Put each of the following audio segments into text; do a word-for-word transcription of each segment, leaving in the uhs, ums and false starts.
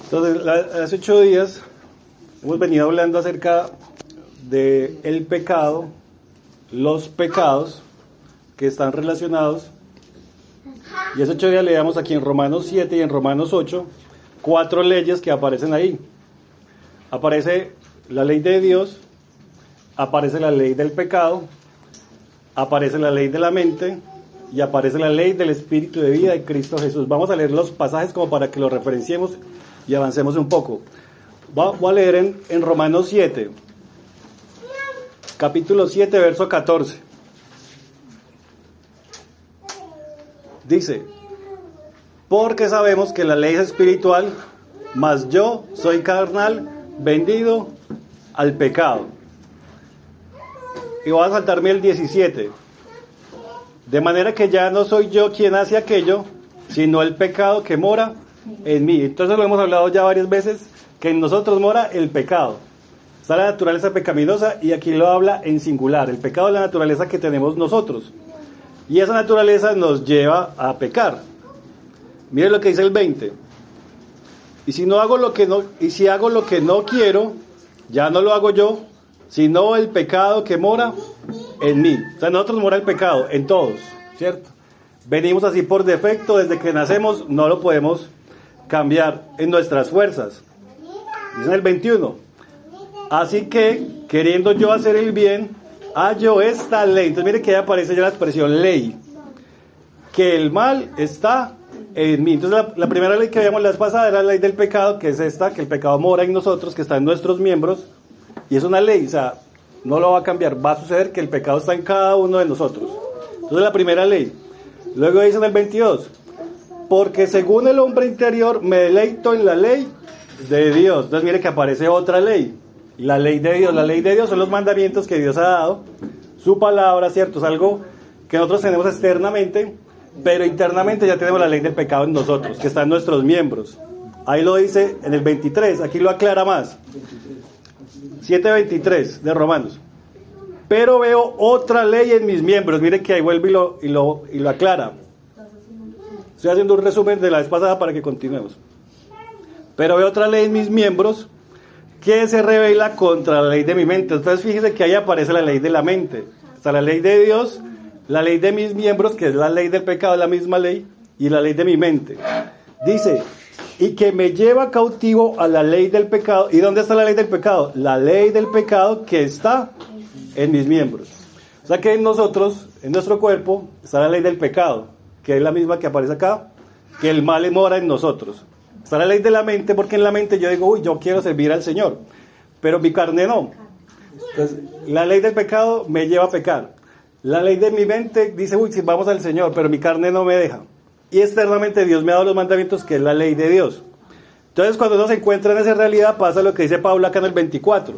Entonces, la, hace ocho días hemos venido hablando acerca de el pecado, los pecados que están relacionados. Y hace ocho días leíamos aquí en Romanos siete y en Romanos ocho cuatro leyes que aparecen ahí. Aparece la ley de Dios, aparece la ley del pecado, aparece la ley de la mente y aparece la ley del Espíritu de vida de Cristo Jesús. Vamos a leer los pasajes como para que los referenciemos y avancemos un poco. Voy a leer en, en Romanos siete, capítulo siete, verso catorce. Dice: porque sabemos que la ley es espiritual, mas yo soy carnal, vendido al pecado. Y voy a saltarme el diecisiete. De manera que ya no soy yo quien hace aquello, sino el pecado que mora en mí. Entonces lo hemos hablado ya varias veces, que en nosotros mora el pecado. Está la naturaleza pecaminosa y aquí lo habla en singular. El pecado es la naturaleza que tenemos nosotros. Y esa naturaleza nos lleva a pecar. Miren lo que dice el veinte. Y si no hago lo que no, y si hago lo que no quiero, ya no lo hago yo, sino el pecado que mora en mí. O sea, en nosotros mora el pecado, en todos, ¿cierto? Venimos así por defecto, desde que nacemos, no lo podemos cambiar en nuestras fuerzas. Dice en el veintiuno. Así que, queriendo yo hacer el bien, hallo esta ley. Entonces mire que ahí aparece ya la expresión ley. Que el mal está en mí. Entonces la, la primera ley que veíamos la vez pasada era la ley del pecado, que es esta, que el pecado mora en nosotros, que está en nuestros miembros. Y es una ley, o sea, no lo va a cambiar. Va a suceder que el pecado está en cada uno de nosotros. Entonces la primera ley. Luego dice en el veintidós. Porque según el hombre interior me deleito en la ley de Dios. Entonces mire que aparece otra ley. La ley de Dios. La ley de Dios son los mandamientos que Dios ha dado. Su palabra, ¿cierto? Es algo que nosotros tenemos externamente, pero internamente ya tenemos la ley del pecado en nosotros, que está en nuestros miembros. Ahí lo dice en el veintitrés. Aquí lo aclara más. siete veintitrés de Romanos. Pero veo otra ley en mis miembros. Mire que ahí vuelve y lo, y lo, y lo aclara. Estoy haciendo un resumen de la vez pasada para que continuemos. Pero veo otra ley en mis miembros que se revela contra la ley de mi mente. Entonces fíjese que ahí aparece la ley de la mente. Está la ley de Dios, la ley de mis miembros, que es la ley del pecado, la misma ley, y la ley de mi mente. Dice, y que me lleva cautivo a la ley del pecado. ¿Y dónde está la ley del pecado? La ley del pecado que está en mis miembros. O sea que en nosotros, en nuestro cuerpo, está la ley del pecado, que es la misma que aparece acá, que el mal mora en nosotros. Está la ley de la mente, porque en la mente yo digo, uy, yo quiero servir al Señor, pero mi carne no. Entonces, la ley del pecado me lleva a pecar. La ley de mi mente dice, uy, si vamos al Señor, pero mi carne no me deja. Y externamente Dios me ha dado los mandamientos, que es la ley de Dios. Entonces, cuando uno se encuentra en esa realidad, pasa lo que dice Pablo acá en el veinticuatro.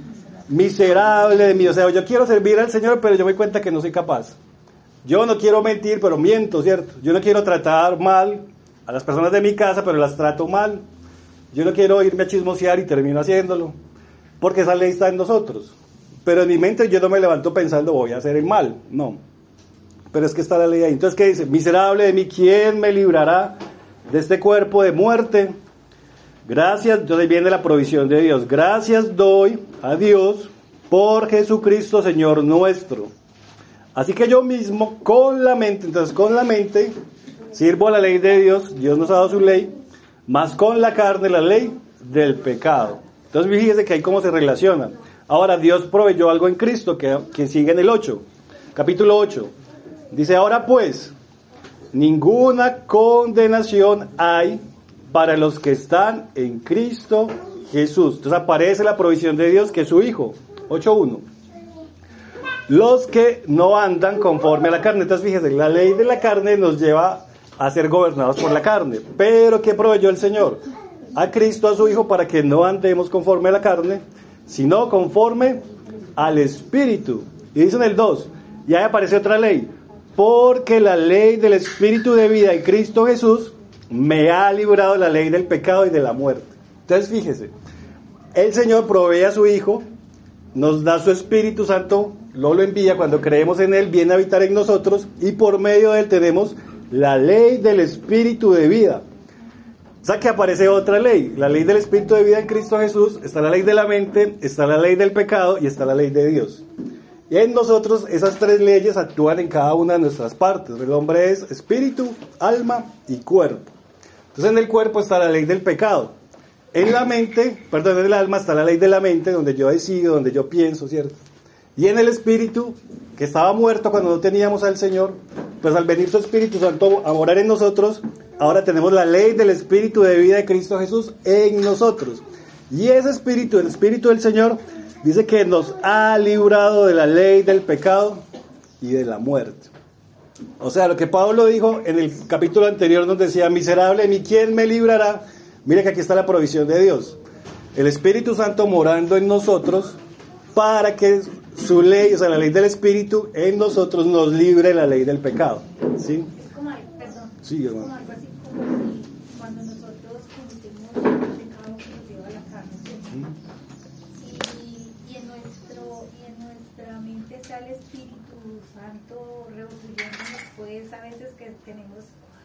Miserable de mí, o sea, yo quiero servir al Señor, pero yo me doy cuenta que no soy capaz. Yo no quiero mentir, pero miento, ¿cierto? Yo no quiero tratar mal a las personas de mi casa, pero las trato mal. Yo no quiero irme a chismosear y termino haciéndolo, porque esa ley está en nosotros. Pero en mi mente yo no me levanto pensando, voy a hacer el mal, no. Pero es que está la ley ahí. Entonces, ¿qué dice? Miserable de mí, ¿quién me librará de este cuerpo de muerte? Gracias, entonces viene la provisión de Dios. Gracias doy a Dios por Jesucristo, Señor nuestro. Así que yo mismo, con la mente, entonces con la mente, sirvo a la ley de Dios, Dios nos ha dado su ley, más con la carne la ley del pecado. Entonces fíjese que ahí cómo se relacionan. Ahora Dios proveyó algo en Cristo, que, que sigue en el ocho, capítulo ocho. Dice, ahora pues, ninguna condenación hay para los que están en Cristo Jesús. Entonces aparece la provisión de Dios, que es su Hijo, ocho uno. Los que no andan conforme a la carne. Entonces fíjese, la ley de la carne nos lleva a ser gobernados por la carne. Pero ¿qué proveyó el Señor? A Cristo, a su Hijo, para que no andemos conforme a la carne, sino conforme al Espíritu. Y dice en el dos, y ahí aparece otra ley. Porque la ley del Espíritu de vida en Cristo Jesús me ha librado de la ley del pecado y de la muerte. Entonces fíjese, el Señor provee a su Hijo, nos da su Espíritu Santo, lo lo envía cuando creemos en Él, viene a habitar en nosotros, y por medio de Él tenemos la ley del Espíritu de vida. O sea que aparece otra ley, la ley del Espíritu de vida en Cristo Jesús, está la ley de la mente, está la ley del pecado y está la ley de Dios. Y en nosotros esas tres leyes actúan en cada una de nuestras partes. El hombre es espíritu, alma y cuerpo. Entonces en el cuerpo está la ley del pecado. En la mente, perdón, en el alma está la ley de la mente, donde yo decido, donde yo pienso, ¿cierto? Y en el espíritu, que estaba muerto cuando no teníamos al Señor, pues al venir su Espíritu Santo a morar en nosotros, ahora tenemos la ley del Espíritu de vida de Cristo Jesús en nosotros. Y ese Espíritu, el Espíritu del Señor, dice que nos ha librado de la ley del pecado y de la muerte. O sea, lo que Pablo dijo en el capítulo anterior nos decía, miserable, ¿ni quién me librará? Mire que aquí está la provisión de Dios. El Espíritu Santo morando en nosotros para que su ley, o sea, la ley del Espíritu en nosotros nos libre de la ley del pecado. ¿Sí? Es como, perdón, sí, es como algo así como si cuando nosotros cometemos el pecado que nos lleva a la carne, ¿cierto? Y, y, en nuestro, y en nuestra mente está el Espíritu Santo revolviéndonos, pues a veces que tenemos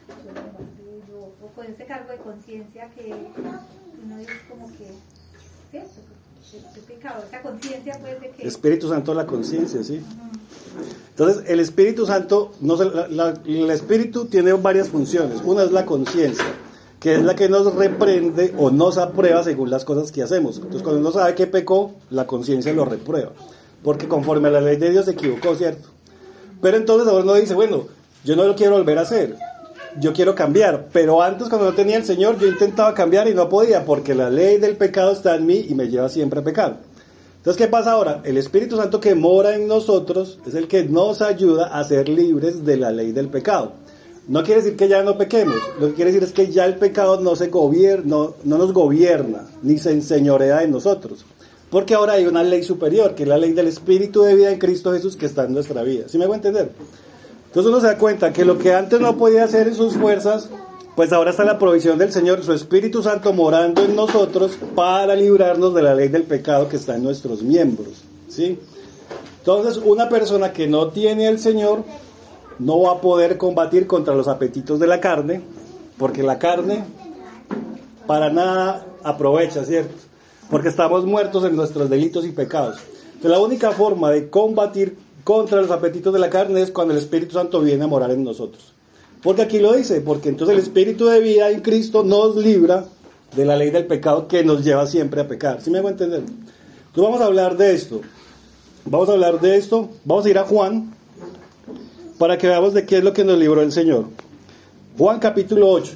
o con ese cargo de conciencia que uno dice como que, ¿cierto? El pecado, esa conciencia pues de que... Espíritu Santo, la conciencia, sí. Entonces, el Espíritu Santo, no se, la, la, el Espíritu tiene varias funciones. Una es la conciencia, que es la que nos reprende o nos aprueba según las cosas que hacemos. Entonces, cuando uno sabe que pecó, la conciencia lo reprueba, porque conforme a la ley de Dios se equivocó, ¿cierto? Pero entonces ahora uno dice, bueno, yo no lo quiero volver a hacer, yo quiero cambiar, pero antes cuando no tenía el Señor yo intentaba cambiar y no podía, porque la ley del pecado está en mí y me lleva siempre a pecar. Entonces, ¿qué pasa ahora? El Espíritu Santo que mora en nosotros es el que nos ayuda a ser libres de la ley del pecado. No quiere decir que ya no pequemos, lo que quiere decir es que ya el pecado no, se gobierna, no, no nos gobierna, ni se enseñorea en nosotros, porque ahora hay una ley superior, que es la ley del Espíritu de vida en Cristo Jesús que está en nuestra vida. ¿Sí me hago entender? Entonces uno se da cuenta que lo que antes no podía hacer en sus fuerzas, pues ahora está la provisión del Señor, su Espíritu Santo morando en nosotros para librarnos de la ley del pecado que está en nuestros miembros, ¿sí? Entonces una persona que no tiene al Señor no va a poder combatir contra los apetitos de la carne, porque la carne para nada aprovecha, ¿cierto? Porque estamos muertos en nuestros delitos y pecados. Entonces la única forma de combatir contra los apetitos de la carne es cuando el Espíritu Santo viene a morar en nosotros. Porque aquí lo dice, porque entonces el Espíritu de vida en Cristo nos libra de la ley del pecado que nos lleva siempre a pecar. ¿Sí me hago entender? Entonces vamos a hablar de esto. Vamos a hablar de esto. Vamos a ir a Juan para que veamos de qué es lo que nos libró el Señor. Juan capítulo ocho.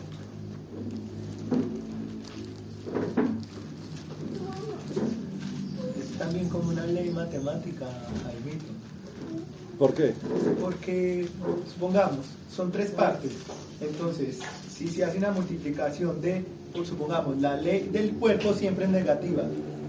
Es también como una ley matemática, Jaimito. ¿Por qué? Porque, supongamos, son tres partes. Entonces, si se hace una multiplicación de, por supongamos, la ley del cuerpo siempre es negativa,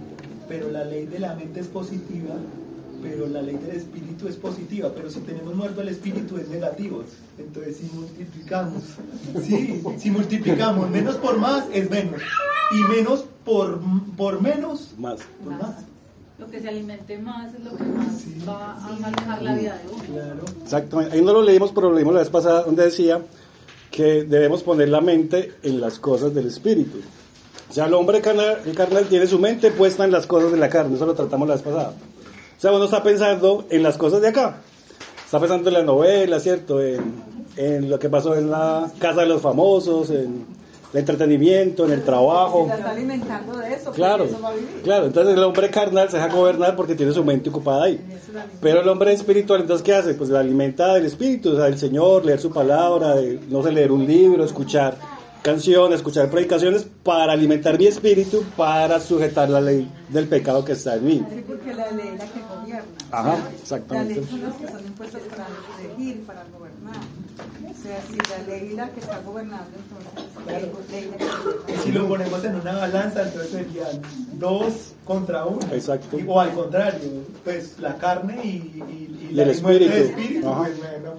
pero la ley de la mente es positiva, pero la ley del espíritu es positiva, pero si tenemos muerto el espíritu es negativo. Entonces, si multiplicamos, sí, si multiplicamos menos por más es menos, y menos por, por menos, Más. por más. Lo que se alimente más es lo que más Sí. va a manejar la vida de uno. Claro. Exactamente. Ahí no lo leímos, pero lo leímos la vez pasada, donde decía que debemos poner la mente en las cosas del espíritu. O sea, el hombre carnal, el carnal tiene su mente puesta en las cosas de la carne. Eso lo tratamos la vez pasada. O sea, uno está pensando en las cosas de acá. Está pensando en la novela, ¿cierto? En, en lo que pasó en la casa de los famosos, en el entretenimiento, en el trabajo. Se está alimentando de eso. Claro, eso va a vivir. claro. Entonces el hombre carnal se deja gobernar porque tiene su mente ocupada ahí. Pero el hombre espiritual, entonces, ¿qué hace? Pues la alimenta del espíritu, o sea, del Señor, leer su palabra, de, no sé, leer un libro, escuchar canciones, escuchar predicaciones para alimentar mi espíritu, para sujetar la ley del pecado que está en mí. Sí, porque la ley es la que gobierna. Ajá, La exactamente. ley son las que son impuestas para regir, para gobernar. O sea, si la ley es la que está gobernando, entonces Claro. la ley es la que gobierna. Si lo ponemos en una balanza, entonces serían dos contra uno. Exacto. Y- O al contrario, pues la carne y, y, y Y la el muerte de espíritu. espíritu, Ajá. pues, bueno.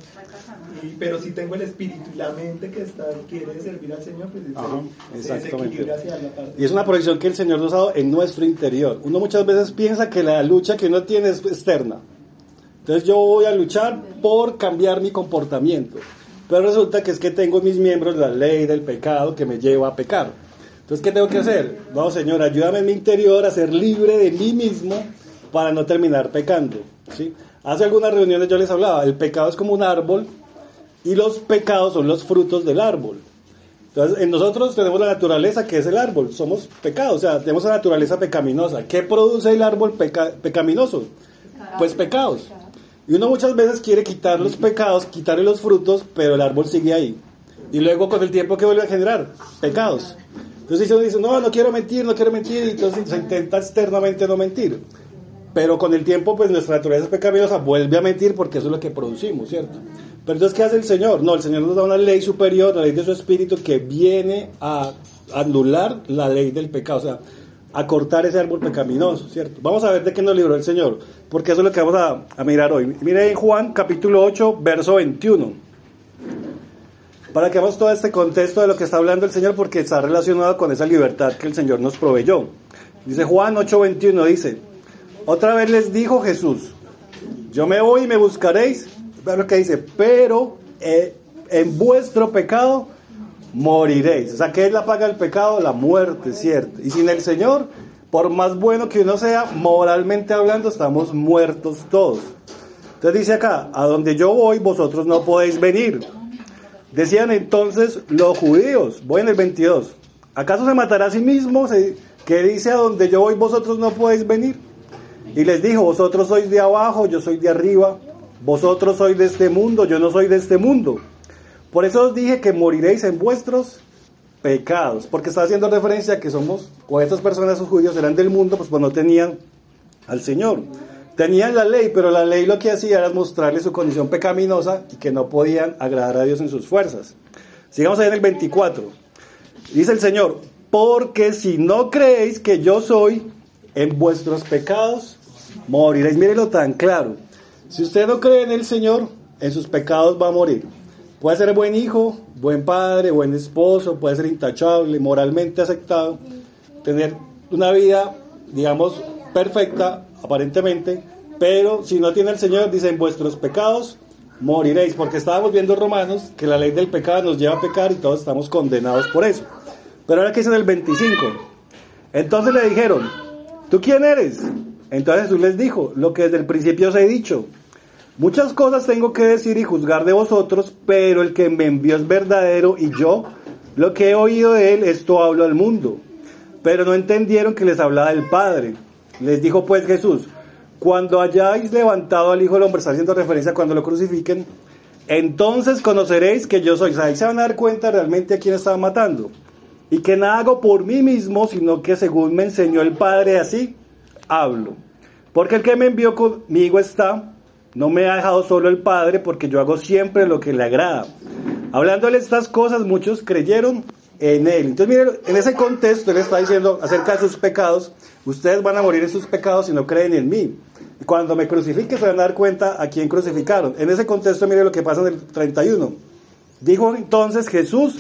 Y- pero si tengo el espíritu y la mente que está, quiere servir al Señor, pues Ajá, se exactamente. desequilibra hacia la parte. Y es una provisión que el Señor nos ha dado en nuestro interior. Uno muchas veces piensa que la lucha que uno tiene es externa. Entonces yo voy a luchar por cambiar mi comportamiento. Pero resulta que es que tengo en mis miembros la ley del pecado que me lleva a pecar. Entonces, ¿qué tengo que hacer? No, Señor, ayúdame en mi interior a ser libre de mí mismo para no terminar pecando, ¿sí? Hace algunas reuniones yo les hablaba, el pecado es como un árbol y los pecados son los frutos del árbol. Entonces, en nosotros tenemos la naturaleza que es el árbol, somos pecados, o sea, tenemos la naturaleza pecaminosa. ¿Qué produce el árbol peca- pecaminoso? Pues pecados. Y uno muchas veces quiere quitar los pecados, quitarle los frutos, pero el árbol sigue ahí. Y luego con el tiempo, ¿qué vuelve a generar? Pecados. Entonces uno dice, no, no quiero mentir, no quiero mentir, y entonces se intenta externamente no mentir. Pero con el tiempo, pues nuestra naturaleza pecaminosa vuelve a mentir porque eso es lo que producimos, ¿cierto? Pero entonces, ¿qué hace el Señor? No, el Señor nos da una ley superior, la ley de su Espíritu, que viene a anular la ley del pecado, o sea, a cortar ese árbol pecaminoso, ¿cierto? Vamos a ver de qué nos libró el Señor, porque eso es lo que vamos a, a mirar hoy. Mire en Juan capítulo ocho, verso veintiuno. Para que veamos todo este contexto de lo que está hablando el Señor, porque está relacionado con esa libertad que el Señor nos proveyó. Dice Juan ocho veintiuno, dice, otra vez les dijo Jesús, yo me voy y me buscaréis, vean lo que dice, pero eh, en vuestro pecado moriréis. O sea, ¿qué es la paga del pecado? La muerte, ¿cierto? Y sin el Señor, por más bueno que uno sea, moralmente hablando, estamos muertos todos. Entonces dice acá, a donde yo voy, vosotros no podéis venir. Decían entonces los judíos, voy en el veintidós, ¿acaso se matará a sí mismo? Que dice, a donde yo voy, vosotros no podéis venir. Y les dijo, vosotros sois de abajo, yo soy de arriba, vosotros sois de este mundo, yo no soy de este mundo. Por eso os dije que moriréis en vuestros pecados, porque está haciendo referencia a que somos, o estas personas, esos judíos, eran del mundo, pues, pues no tenían al Señor. Tenían la ley, pero la ley lo que hacía era mostrarles su condición pecaminosa y que no podían agradar a Dios en sus fuerzas. Sigamos ahí en el veinticuatro. Dice el Señor, porque si no creéis que yo soy, en vuestros pecados moriréis. Mírenlo tan claro. Si usted no cree en el Señor, en sus pecados va a morir. Puede ser buen hijo, buen padre, buen esposo, puede ser intachable, moralmente aceptado, tener una vida, digamos, perfecta, aparentemente, pero si no tiene el Señor, dice, en vuestros pecados moriréis, porque estábamos viendo Romanos, que la ley del pecado nos lleva a pecar y todos estamos condenados por eso. Pero ahora que dice en el veinticinco, entonces le dijeron, ¿tú quién eres? Entonces Jesús les dijo, lo que desde el principio os he dicho, muchas cosas tengo que decir y juzgar de vosotros, pero el que me envió es verdadero y yo, lo que he oído de él, esto hablo al mundo. Pero no entendieron que les hablaba del Padre. Les dijo pues Jesús, cuando hayáis levantado al Hijo del Hombre, está haciendo referencia a cuando lo crucifiquen, entonces conoceréis que yo soy. O sea, ahí se van a dar cuenta realmente a quién estaban matando. Y que nada hago por mí mismo, sino que según me enseñó el Padre, así hablo. Porque el que me envió conmigo está, no me ha dejado solo el Padre, porque yo hago siempre lo que le agrada. Hablándole estas cosas, muchos creyeron en él. Entonces, miren, en ese contexto, él está diciendo acerca de sus pecados, ustedes van a morir en sus pecados si no creen en mí. Y cuando me crucifiquen se van a dar cuenta a quién crucificaron. En ese contexto, miren lo que pasa en el treinta y uno. Dijo entonces Jesús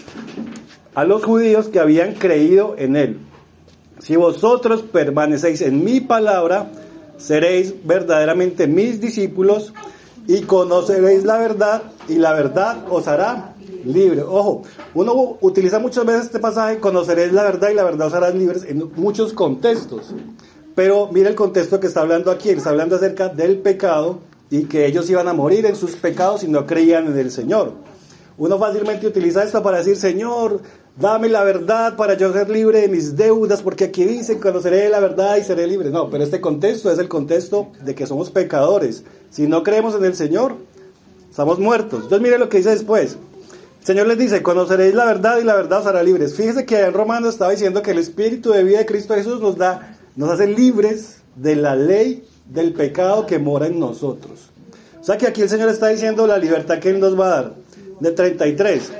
a los judíos que habían creído en él, si vosotros permanecéis en mi palabra, seréis verdaderamente mis discípulos y conoceréis la verdad y la verdad os hará libre. Ojo, uno utiliza muchas veces este pasaje, conoceréis la verdad y la verdad os hará libres, en muchos contextos. Pero mira el contexto que está hablando aquí, está hablando acerca del pecado y que ellos iban a morir en sus pecados si no creían en el Señor. Uno fácilmente utiliza esto para decir, Señor, dame la verdad para yo ser libre de mis deudas, porque aquí dice, conoceré la verdad y seré libre. No, pero este contexto es el contexto de que somos pecadores. Si no creemos en el Señor, estamos muertos. Entonces mire lo que dice después. El Señor les dice, conoceréis la verdad y la verdad os hará libres. Fíjese que en Romanos estaba diciendo que el Espíritu de vida de Cristo Jesús nos da, nos hace libres de la ley del pecado que mora en nosotros. O sea que aquí el Señor está diciendo la libertad que Él nos va a dar. De treinta y tres.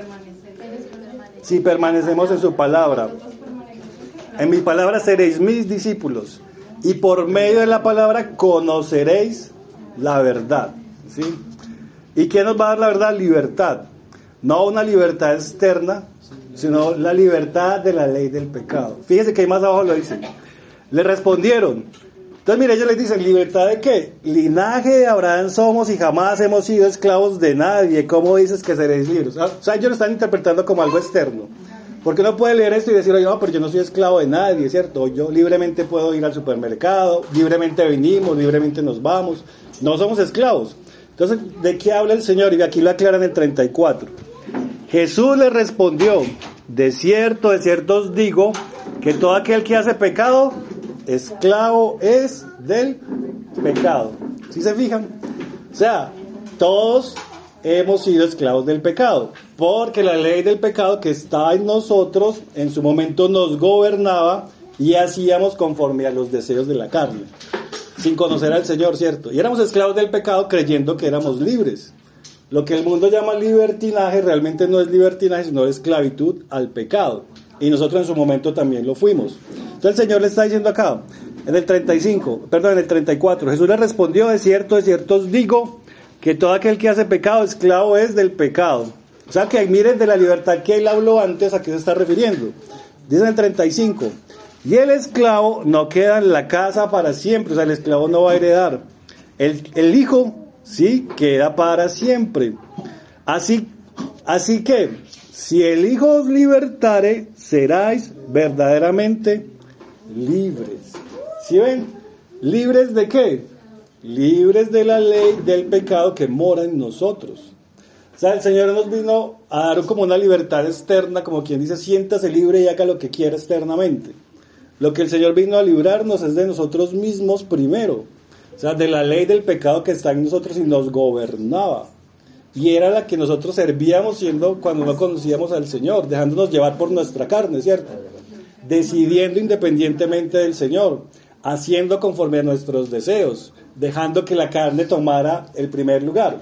Si permanecemos en su palabra. En mi palabra seréis mis discípulos. Y por medio de la palabra conoceréis la verdad. ¿Sí? ¿Y qué nos va a dar la verdad? Libertad. No una libertad externa, sino la libertad de la ley del pecado. Fíjese que ahí más abajo lo dice. Le respondieron. Entonces, mire, ellos les dicen, ¿libertad de qué? Linaje de Abraham somos y jamás hemos sido esclavos de nadie. ¿Cómo dices que seréis libres? O sea, ellos lo están interpretando como algo externo. Porque uno puede leer esto y decir, oye, no, pero yo no soy esclavo de nadie, ¿cierto? Yo libremente puedo ir al supermercado, libremente venimos, libremente nos vamos. No somos esclavos. Entonces, ¿de qué habla el Señor? Y aquí lo aclara en el treinta y cuatro. Jesús le respondió, de cierto, de cierto os digo, que todo aquel que hace pecado, esclavo es del pecado. ¿Sí se fijan? O sea, todos hemos sido esclavos del pecado, porque la ley del pecado que está en nosotros, en su momento nos gobernaba y hacíamos conforme a los deseos de la carne, sin conocer al Señor, ¿cierto? Y éramos esclavos del pecado creyendo que éramos libres. Lo que el mundo llama libertinaje realmente no es libertinaje, sino esclavitud al pecado. Y nosotros en su momento también lo fuimos. Entonces el Señor le está diciendo acá, en el treinta y cinco, perdón, en el treinta y cuatro, Jesús le respondió, de cierto, de cierto os digo, que todo aquel que hace pecado, esclavo es del pecado. O sea que miren de la libertad que él habló antes, ¿a qué se está refiriendo? Dice en el treinta y cinco, y el esclavo no queda en la casa para siempre, o sea, el esclavo no va a heredar. El, el hijo, sí, queda para siempre. Así, así que, si el hijo os libertare, seráis verdaderamente libres. ¿Sí ven? ¿Libres de qué? Libres de la ley del pecado que mora en nosotros. O sea, el Señor nos vino a dar como una libertad externa, como quien dice, siéntase libre y haga lo que quiera externamente. Lo que el Señor vino a librarnos es de nosotros mismos primero. O sea, de la ley del pecado que está en nosotros y nos gobernaba. Y era la que nosotros servíamos siendo cuando no conocíamos al Señor, dejándonos llevar por nuestra carne, ¿cierto? Decidiendo independientemente del Señor, haciendo conforme a nuestros deseos, dejando que la carne tomara el primer lugar.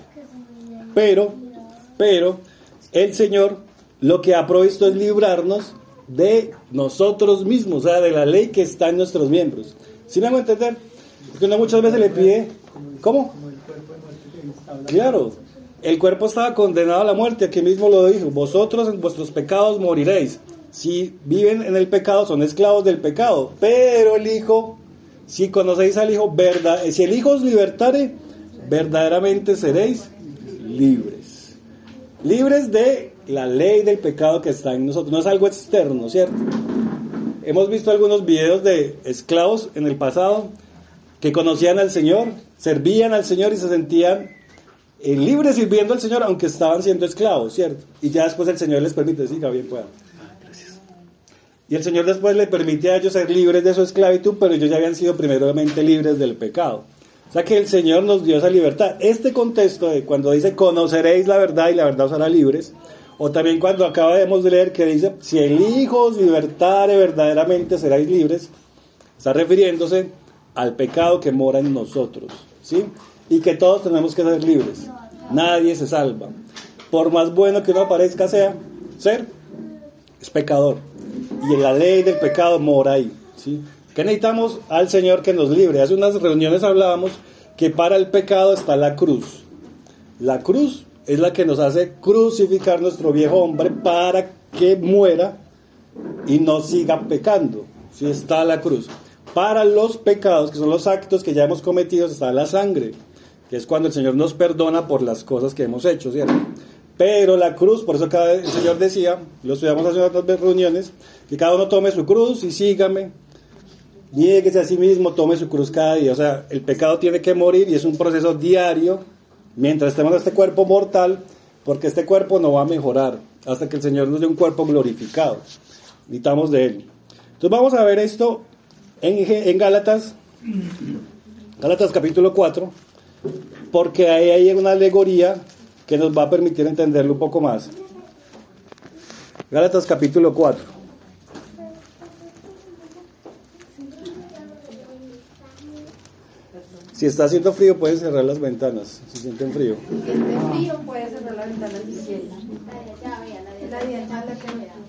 Pero, pero, el Señor lo que ha provisto es librarnos de nosotros mismos, o sea, de la ley que está en nuestros miembros. ¿Sí me hago entender? Porque uno muchas veces le pide, ¿cómo? Claro, el cuerpo estaba condenado a la muerte, aquí mismo lo dijo, vosotros en vuestros pecados moriréis. Si viven en el pecado, son esclavos del pecado, pero el Hijo, si conocéis al Hijo, verdad, si el Hijo os libertare, verdaderamente seréis libres. Libres de la ley del pecado que está en nosotros, no es algo externo, ¿cierto? Hemos visto algunos videos de esclavos en el pasado que conocían al Señor, servían al Señor y se sentían eh, libres sirviendo al Señor, aunque estaban siendo esclavos, ¿cierto? Y ya después el Señor les permite, sí, bien pueda. Gracias. Y el Señor después les permite a ellos ser libres de su esclavitud, pero ellos ya habían sido primeramente libres del pecado. O sea que el Señor nos dio esa libertad. Este contexto de cuando dice conoceréis la verdad y la verdad os hará libres, o también cuando acabamos de leer que dice si el Hijo os libertare verdaderamente seréis libres, está refiriéndose al pecado que mora en nosotros, ¿sí? Y que todos tenemos que ser libres. Nadie se salva. Por más bueno que uno parezca sea, ser, es pecador. Y en la ley del pecado mora ahí, ¿sí? ¿Qué necesitamos? Al Señor que nos libre. Hace unas reuniones hablábamos que para el pecado está la cruz. La cruz es la que nos hace crucificar nuestro viejo hombre para que muera y no siga pecando. ¿Sí? Está la cruz. Para los pecados, que son los actos que ya hemos cometido, está la sangre, que es cuando el Señor nos perdona por las cosas que hemos hecho, ¿cierto? Pero la cruz, por eso cada vez el Señor decía, lo estudiamos hace otras reuniones, que cada uno tome su cruz y sígame, niéguese a sí mismo, tome su cruz cada día. O sea, el pecado tiene que morir y es un proceso diario, mientras estemos en este cuerpo mortal, porque este cuerpo no va a mejorar hasta que el Señor nos dé un cuerpo glorificado. Necesitamos de Él. Entonces vamos a ver esto en, en Gálatas, Gálatas capítulo cuatro, porque ahí hay una alegoría que nos va a permitir entenderlo un poco más. Gálatas capítulo cuatro. Si está haciendo frío, pueden cerrar las ventanas, si sienten frío. Si siente frío, puede cerrar la ventana si quiere. La dieta la que me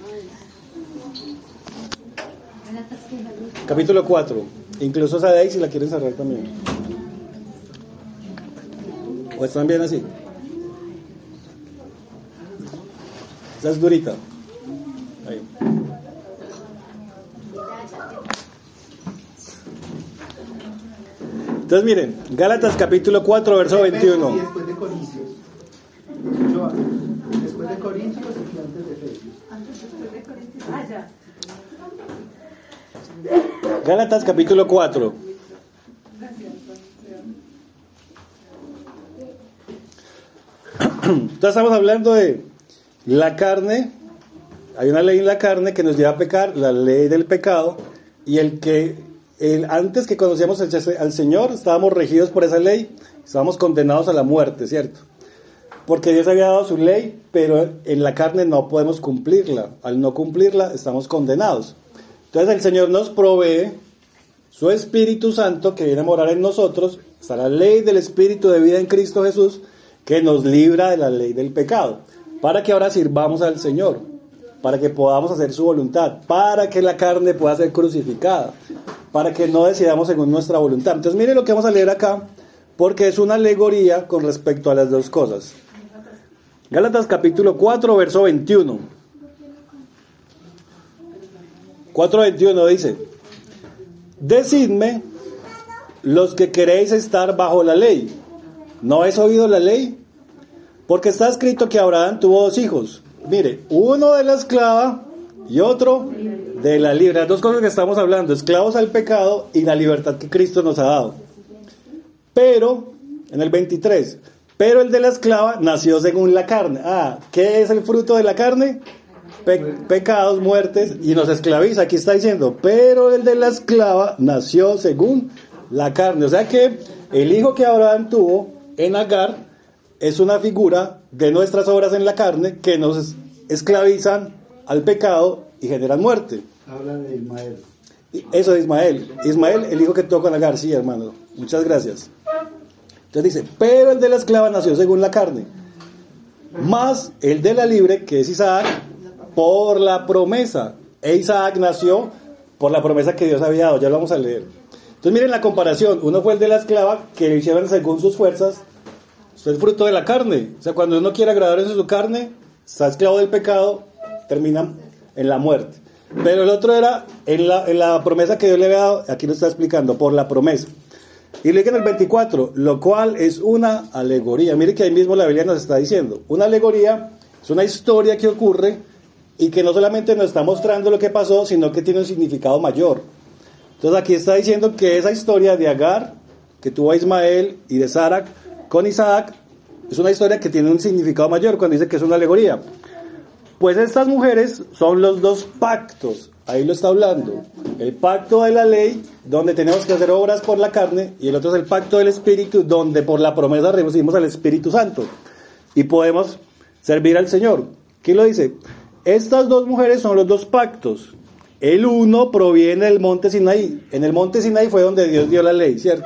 Capítulo cuatro. Incluso esa de ahí si la quieren cerrar también. ¿O están bien así? Esa es durita. Ahí. Entonces miren, Gálatas capítulo cuatro, verso veintiuno. Y después de Corintios. Joan, después de Corintios y antes de Efesios. Gálatas capítulo cuatro. Entonces estamos hablando de la carne. Hay una ley en la carne que nos lleva a pecar, la ley del pecado, y el que el, antes que conocíamos al, al Señor estábamos regidos por esa ley, estábamos condenados a la muerte, ¿cierto? Porque Dios había dado su ley, pero en la carne no podemos cumplirla. Al no cumplirla estamos condenados. Entonces el Señor nos provee su Espíritu Santo que viene a morar en nosotros. Está la ley del Espíritu de vida en Cristo Jesús que nos libra de la ley del pecado, para que ahora sirvamos al Señor, para que podamos hacer su voluntad, para que la carne pueda ser crucificada, para que no decidamos según nuestra voluntad. Entonces mire lo que vamos a leer acá, porque es una alegoría con respecto a las dos cosas. Gálatas capítulo cuatro, verso veintiuno. cuatro veintiuno dice: decidme los que queréis estar bajo la ley, ¿no habéis oído la ley? Porque está escrito que Abraham tuvo dos hijos. Mire, uno de la esclava y otro de la libre. Las dos cosas que estamos hablando, esclavos al pecado y la libertad que Cristo nos ha dado. Pero, en el veintitrés, pero el de la esclava nació según la carne. Ah, ¿qué es el fruto de la carne? Pe- pecados, muertes, y nos esclaviza. Aquí está diciendo, pero el de la esclava nació según la carne. O sea que el hijo que Abraham tuvo en Agar es una figura de nuestras obras en la carne que nos esclavizan al pecado y generan muerte. Habla de Ismael. Y eso de Ismael. Ismael, el hijo que tuvo con Agar, sí, hermano. Muchas gracias. Entonces dice, pero el de la esclava nació según la carne, más el de la libre, que es Isaac, por la promesa. E Isaac nació por la promesa que Dios había dado. Ya lo vamos a leer. Entonces miren la comparación. Uno fue el de la esclava, que lo hicieron según sus fuerzas. Esto es fruto de la carne. O sea, cuando uno quiere agradar en su carne, está esclavo del pecado, termina en la muerte. Pero el otro era en la, en la promesa que Dios le había dado. Aquí lo está explicando, por la promesa. Y le en el veinticuatro, lo cual es una alegoría. Mire que ahí mismo la Biblia nos está diciendo. Una alegoría es una historia que ocurre y que no solamente nos está mostrando lo que pasó, sino que tiene un significado mayor. Entonces aquí está diciendo que esa historia de Agar, que tuvo a Ismael, y de Sara con Isaac, es una historia que tiene un significado mayor cuando dice que es una alegoría. Pues estas mujeres son los dos pactos, ahí lo está hablando. El pacto de la ley, donde tenemos que hacer obras por la carne, y el otro es el pacto del Espíritu, donde por la promesa recibimos al Espíritu Santo y podemos servir al Señor. ¿Qué lo dice? Estas dos mujeres son los dos pactos. El uno proviene del monte Sinaí. En el monte Sinaí fue donde Dios dio la ley, ¿cierto?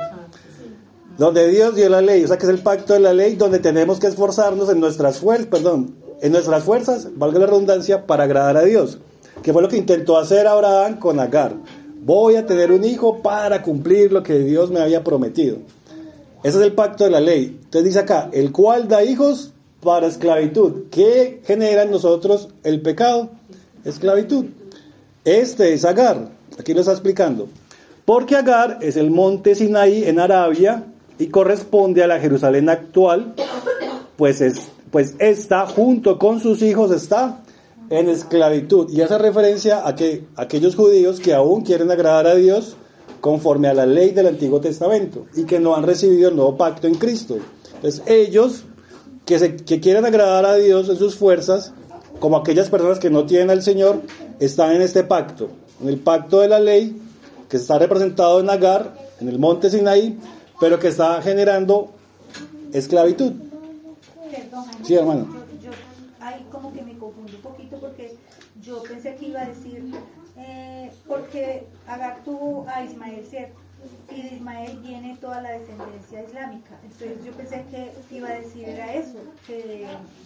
Donde Dios dio la ley, o sea que es el pacto de la ley, donde tenemos que esforzarnos en nuestras fuerzas, perdón, en nuestras fuerzas, valga la redundancia, para agradar a Dios. Que fue lo que intentó hacer Abraham con Agar. Voy a tener un hijo para cumplir lo que Dios me había prometido. Ese es el pacto de la ley. Entonces dice acá, el cual da hijos para esclavitud. ¿Qué genera en nosotros el pecado? Esclavitud. Este es Agar. Aquí lo está explicando. Porque Agar es el monte Sinaí en Arabia y corresponde a la Jerusalén actual, pues, es, pues esta, junto con sus hijos, está en esclavitud. Y hace referencia a que aquellos judíos que aún quieren agradar a Dios conforme a la ley del Antiguo Testamento y que no han recibido el nuevo pacto en Cristo. Entonces ellos que, se, que quieren agradar a Dios en sus fuerzas, como aquellas personas que no tienen al Señor, están en este pacto, en el pacto de la ley, que está representado en Agar, en el monte Sinaí, pero que está generando esclavitud. Perdón, Sí, hermano. Yo, yo ahí como que me confundo un poquito porque yo pensé que iba a decir, eh, porque Agar tuvo a Ismael, ¿cierto? Y de Ismael viene toda la descendencia islámica. Entonces yo pensé que iba a decir era eso, que,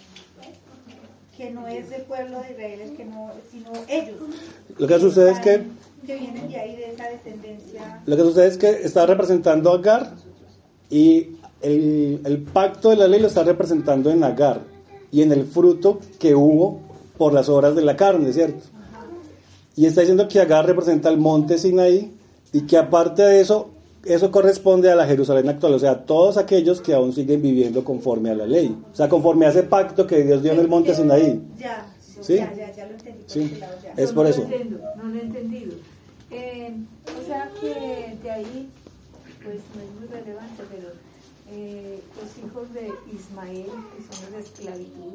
que no es el pueblo de Israel, es que no, sino ellos. Lo que sucede es que que vienen de ahí, de esa descendencia. Lo que sucede es que está representando a Agar y el, el pacto de la ley lo está representando en Agar y en el fruto que hubo por las obras de la carne, ¿cierto? Ajá. Y está diciendo que Agar representa el monte Sinaí y que aparte de eso, eso corresponde a la Jerusalén actual, o sea, todos aquellos que aún siguen viviendo conforme a la ley, o sea, conforme a ese pacto que Dios dio en el monte Sinaí. Ya, ¿Sí? ya, ya, ya lo entendí. Por sí, ese lado, ya. es no, por no eso. Entiendo, no lo he entendido. Eh, ahí, pues no es muy relevante, pero eh, los hijos de Ismael, que son los de esclavitud,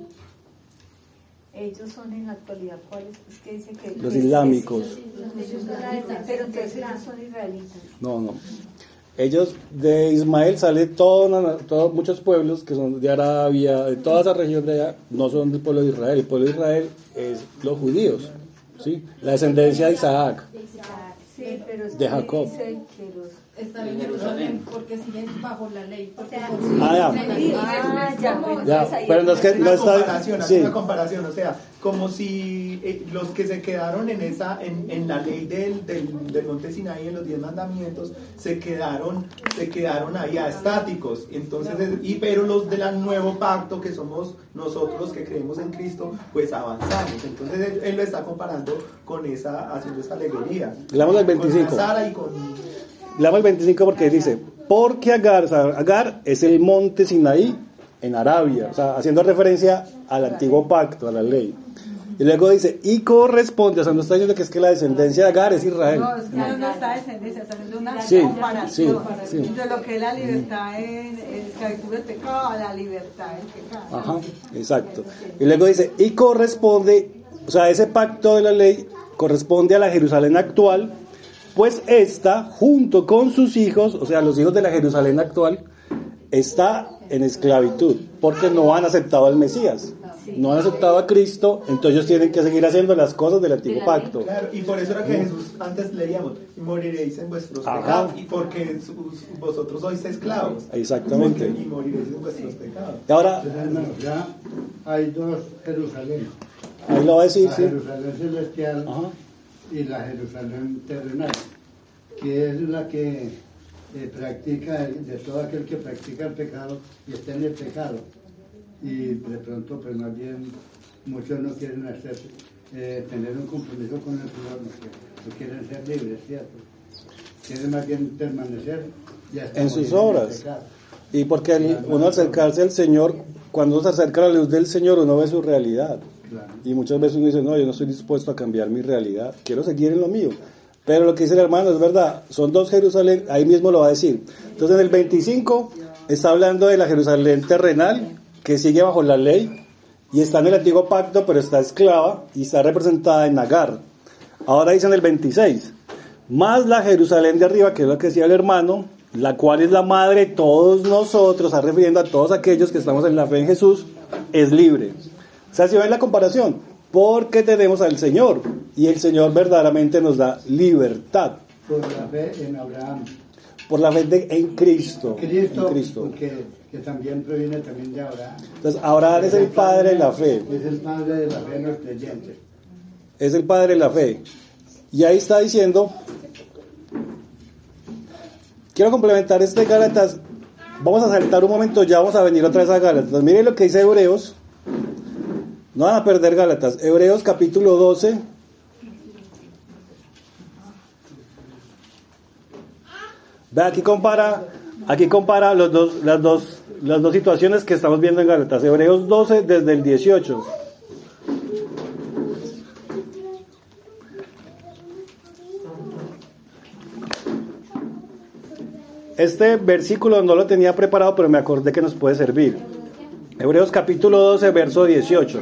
ellos son en la actualidad, ¿cuáles? Es que dice que... Los que- islámicos. que- ellos son israelitas, pero entonces ellos son israelitas. No, no. Ellos, de Ismael sale todo, una- todo- muchos pueblos que son de Arabia, de toda esa región de allá, no son del pueblo de Israel. El pueblo de Israel es los judíos, ¿sí? La descendencia de Isaac. Sí, pero es De que Jacob. dice que los... Está en Jerusalén porque siguen bajo la ley. O sea, Ah, ya. Ah, ya, bueno, Ya, entonces ahí- pero no es que Hace no una está... comparación, hace Sí, una comparación, o sea, como si eh, los que se quedaron en esa, en, en la ley del, del, del Monte Sinaí, en los diez mandamientos, se quedaron, se quedaron ahí estáticos. Entonces, es- y pero los del nuevo pacto, que somos nosotros los que creemos en Cristo, pues avanzamos. Entonces él, él lo está comparando con esa, haciendo esa alegoría. Leamos el veinticinco. Con Sara y con leamos el veinticinco porque dice, porque Agar, o sea, Agar es el monte Sinaí en Arabia, o sea, haciendo referencia al antiguo pacto, a la ley. Y luego dice, y corresponde, o sea, no está diciendo que es que la descendencia de Agar es Israel. No, es que no, no está descendencia, está haciendo una Sí, comparación sí, sí. entre lo que es la libertad en, en esclavitud del pecado a la libertad del pecado. Ajá, exacto. Y luego dice, y corresponde, o sea, ese pacto de la ley corresponde a la Jerusalén actual, pues esta, junto con sus hijos, o sea, los hijos de la Jerusalén actual, está en esclavitud, porque no han aceptado al Mesías, no han aceptado a Cristo, entonces ellos tienen que seguir haciendo las cosas del antiguo pacto. Claro, y por eso era que Jesús antes leíamos, y moriréis en vuestros Ajá. pecados, y porque sus- vosotros sois esclavos. Exactamente. Y moriréis en vuestros pecados. Y ahora, Entonces, hermano, ya hay dos Jerusalén. ahí lo va a decir, La sí. Jerusalén celestial Ajá. y la Jerusalén terrenal, que es la que eh, practica, el- de todo aquel que practica el pecado y está en el pecado. Y de pronto, pues más bien, muchos no quieren hacer, eh, tener un compromiso con el Señor, porque no quieren ser libres, ¿cierto? Quieren más bien permanecer y hasta En sus morir el obras. pecado. Y porque el- uno al acercarse al Señor, cuando uno se acerca a la luz del Señor, uno ve su realidad. Claro. Y muchas veces uno dice, no, yo no estoy dispuesto a cambiar mi realidad, quiero seguir en lo mío. Pero lo que dice el hermano es verdad, son dos Jerusalén, ahí mismo lo va a decir. Entonces en el veinticinco está hablando de la Jerusalén terrenal, que sigue bajo la ley, y está en el antiguo pacto, pero está esclava, y está representada en Agar. Ahora dice en el veintiséis, más la Jerusalén de arriba, que es lo que decía el hermano, la cual es la madre de todos nosotros, está refiriendo a todos aquellos que estamos en la fe en Jesús, es libre. O sea, si ven la comparación, porque tenemos al Señor, y el Señor verdaderamente nos da libertad, Por la fe en Abraham. por la fe de- en Cristo. Cristo, en Cristo. porque que también proviene también de Abraham. Entonces, Abraham es el padre de la fe, Es el padre de la fe de los creyentes. es el padre de la fe. Y ahí está diciendo, quiero complementar este Gálatas, vamos a saltar un momento, ya vamos a venir otra vez a Gálatas. Miren lo que dice Hebreos, no van a perder Gálatas, Hebreos capítulo doce. Ve, aquí compara, aquí compara los dos, las dos, las dos situaciones que estamos viendo en Gálatas. Hebreos doce desde el dieciocho. Este versículo no lo tenía preparado, pero me acordé que nos puede servir. Hebreos capítulo doce, verso dieciocho.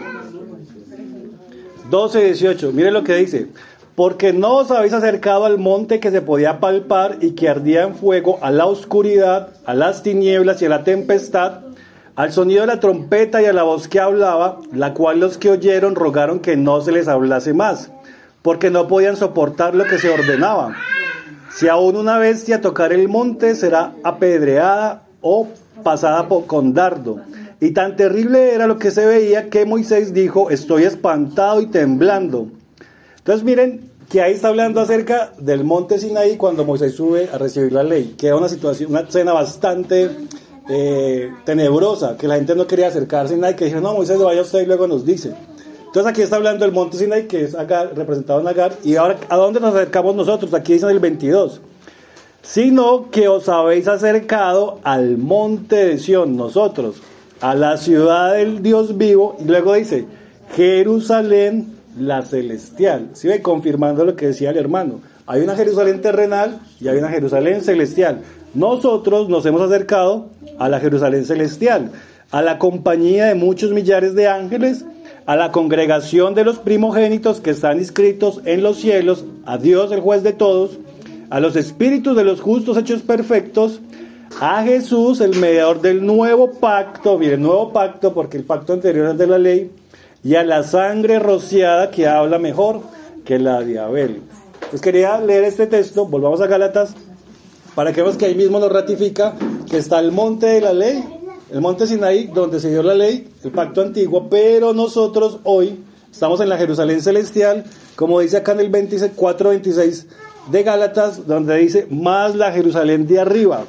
doce, dieciocho. Mire lo que dice. Porque no os habéis acercado al monte que se podía palpar y que ardía en fuego, a la oscuridad, a las tinieblas y a la tempestad, al sonido de la trompeta y a la voz que hablaba, la cual los que oyeron rogaron que no se les hablase más, porque no podían soportar lo que se ordenaba. Si aún una bestia tocar el monte, será apedreada o pasada por, con dardo. Y tan terrible era lo que se veía que Moisés dijo, estoy espantado y temblando. Entonces miren que ahí está hablando acerca del monte Sinaí cuando Moisés sube a recibir la ley, que era una situación, una escena bastante eh, tenebrosa, que la gente no quería acercarse, nadie que dijo, no, Moisés, vaya usted y luego nos dice. Entonces aquí está hablando del monte Sinaí, que es Agar, representado en Agar, y ahora, ¿a dónde nos acercamos nosotros? Aquí dice en el veintidós, sino que os habéis acercado al monte de Sión, nosotros, a la ciudad del Dios vivo, y luego dice, Jerusalén, la celestial. ¿Sí ve? Confirmando lo que decía el hermano. Hay una Jerusalén terrenal y hay una Jerusalén celestial. Nosotros nos hemos acercado a la Jerusalén celestial, a la compañía de muchos millares de ángeles, a la congregación de los primogénitos que están inscritos en los cielos, a Dios el juez de todos, a los espíritus de los justos hechos perfectos, a Jesús el mediador del nuevo pacto, miren, nuevo pacto porque el pacto anterior es de la ley, y a la sangre rociada que habla mejor que la de Abel. Pues quería leer este texto, volvamos a Gálatas, para que veamos que ahí mismo nos ratifica que está el monte de la ley, el monte Sinaí, donde se dio la ley, el pacto antiguo, pero nosotros hoy estamos en la Jerusalén celestial, como dice acá en el veinticuatro veintiséis de Gálatas, donde dice, más la Jerusalén de arriba,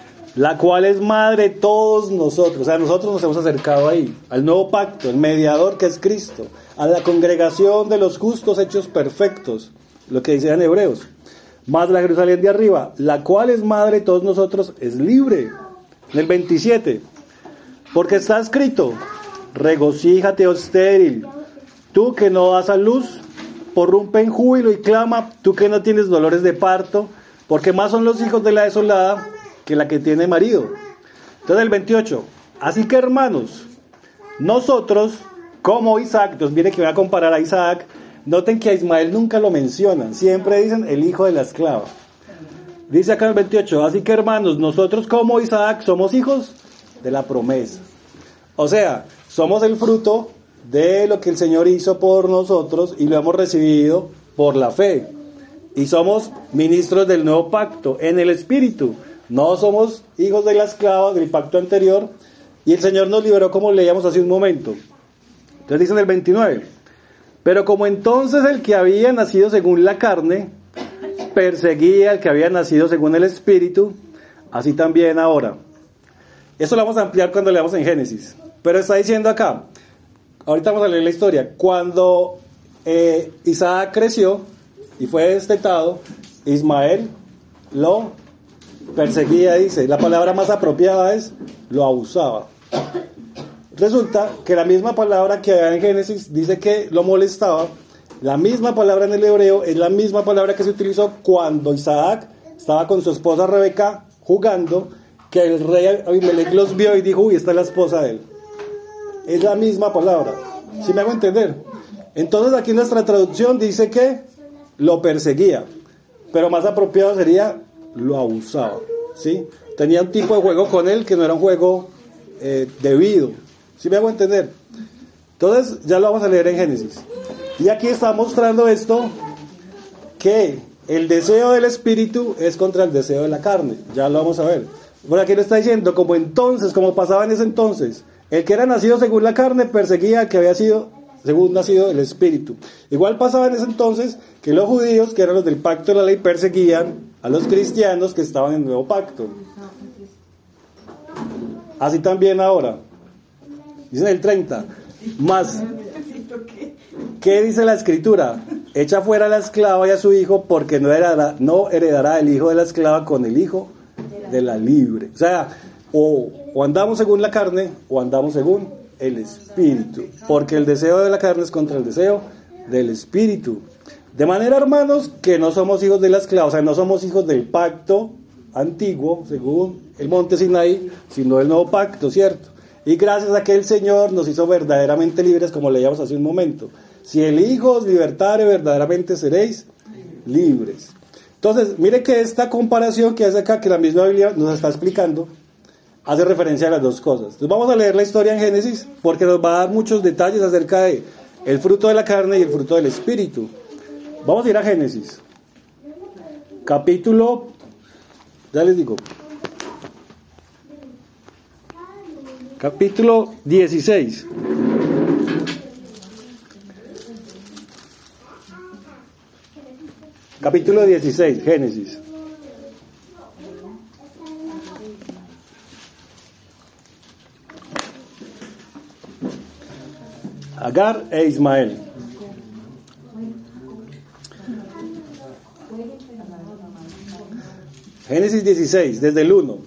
la cual es madre de todos nosotros. O sea, nosotros nos hemos acercado ahí, al nuevo pacto, el mediador que es Cristo, a la congregación de los justos hechos perfectos, lo que dice en Hebreos. Más la Jerusalén de arriba, la cual es madre de todos nosotros, es libre. En el veintisiete, porque está escrito, regocíjate, oh estéril, tú que no das a luz, porrumpe en júbilo y clama, tú que no tienes dolores de parto, porque más son los hijos de la desolada que la que tiene marido. Entonces el veintiocho, así que hermanos, nosotros como Isaac, entonces viene que voy a comparar a Isaac, noten que a Ismael nunca lo mencionan, siempre dicen el hijo de la esclava. Dice acá en el veintiocho, así que hermanos, nosotros como Isaac somos hijos de la promesa. O sea, somos el fruto de lo que el Señor hizo por nosotros y lo hemos recibido por la fe. Y somos ministros del nuevo pacto en el Espíritu. No somos hijos de la esclava del pacto anterior. Y el Señor nos liberó como leíamos hace un momento. Entonces dice en el veintinueve, pero como entonces el que había nacido según la carne perseguía al que había nacido según el Espíritu, así también ahora. Eso lo vamos a ampliar cuando leamos en Génesis. Pero está diciendo acá, ahorita vamos a leer la historia, cuando eh, Isaac creció y fue destetado, Ismael lo perseguía, dice, la palabra más apropiada es, lo abusaba. Resulta que la misma palabra que hay en Génesis dice que lo molestaba, la misma palabra en el hebreo es la misma palabra que se utilizó cuando Isaac estaba con su esposa Rebeca jugando, que el rey Abimelech los vio y dijo, uy, esta es la esposa de él. Es la misma palabra. ¿Sí me hago entender? Entonces aquí nuestra traducción dice que lo perseguía, pero más apropiado sería lo abusaba. ¿Sí? Tenía un tipo de juego con él que no era un juego eh, debido. ¿Sí me hago entender? Entonces ya lo vamos a leer en Génesis. Y aquí está mostrando esto, que el deseo del espíritu es contra el deseo de la carne. Ya lo vamos a ver. Bueno, aquí lo está diciendo, como entonces, como pasaba en ese entonces, el que era nacido según la carne perseguía al que había sido según nacido el espíritu. Igual pasaba en ese entonces que los judíos, que eran los del pacto de la ley, perseguían a los cristianos que estaban en el nuevo pacto. Así también ahora. Dicen el treinta. Más. ¿Qué dice la escritura? Echa fuera a la esclava y a su hijo, porque no heredará, no heredará el hijo de la esclava con el hijo de la libre. O sea, o, o andamos según la carne o andamos según el espíritu, porque el deseo de la carne es contra el deseo del espíritu. De manera, hermanos, que no somos hijos de la esclava, o sea, no somos hijos del pacto antiguo, según el monte Sinaí, sino del nuevo pacto, ¿cierto? Y gracias a que el Señor nos hizo verdaderamente libres, como leíamos hace un momento. Si el Hijo os libertare, verdaderamente seréis libres. Entonces, mire que esta comparación que hace acá, que la misma Biblia nos está explicando, hace referencia a las dos cosas. Entonces vamos a leer la historia en Génesis, porque nos va a dar muchos detalles acerca de el fruto de la carne y el fruto del espíritu. Vamos a ir a Génesis. Capítulo, ya les digo, capítulo dieciséis. Capítulo dieciséis, Génesis. Agar e Ismael. Génesis dieciséis, desde el uno.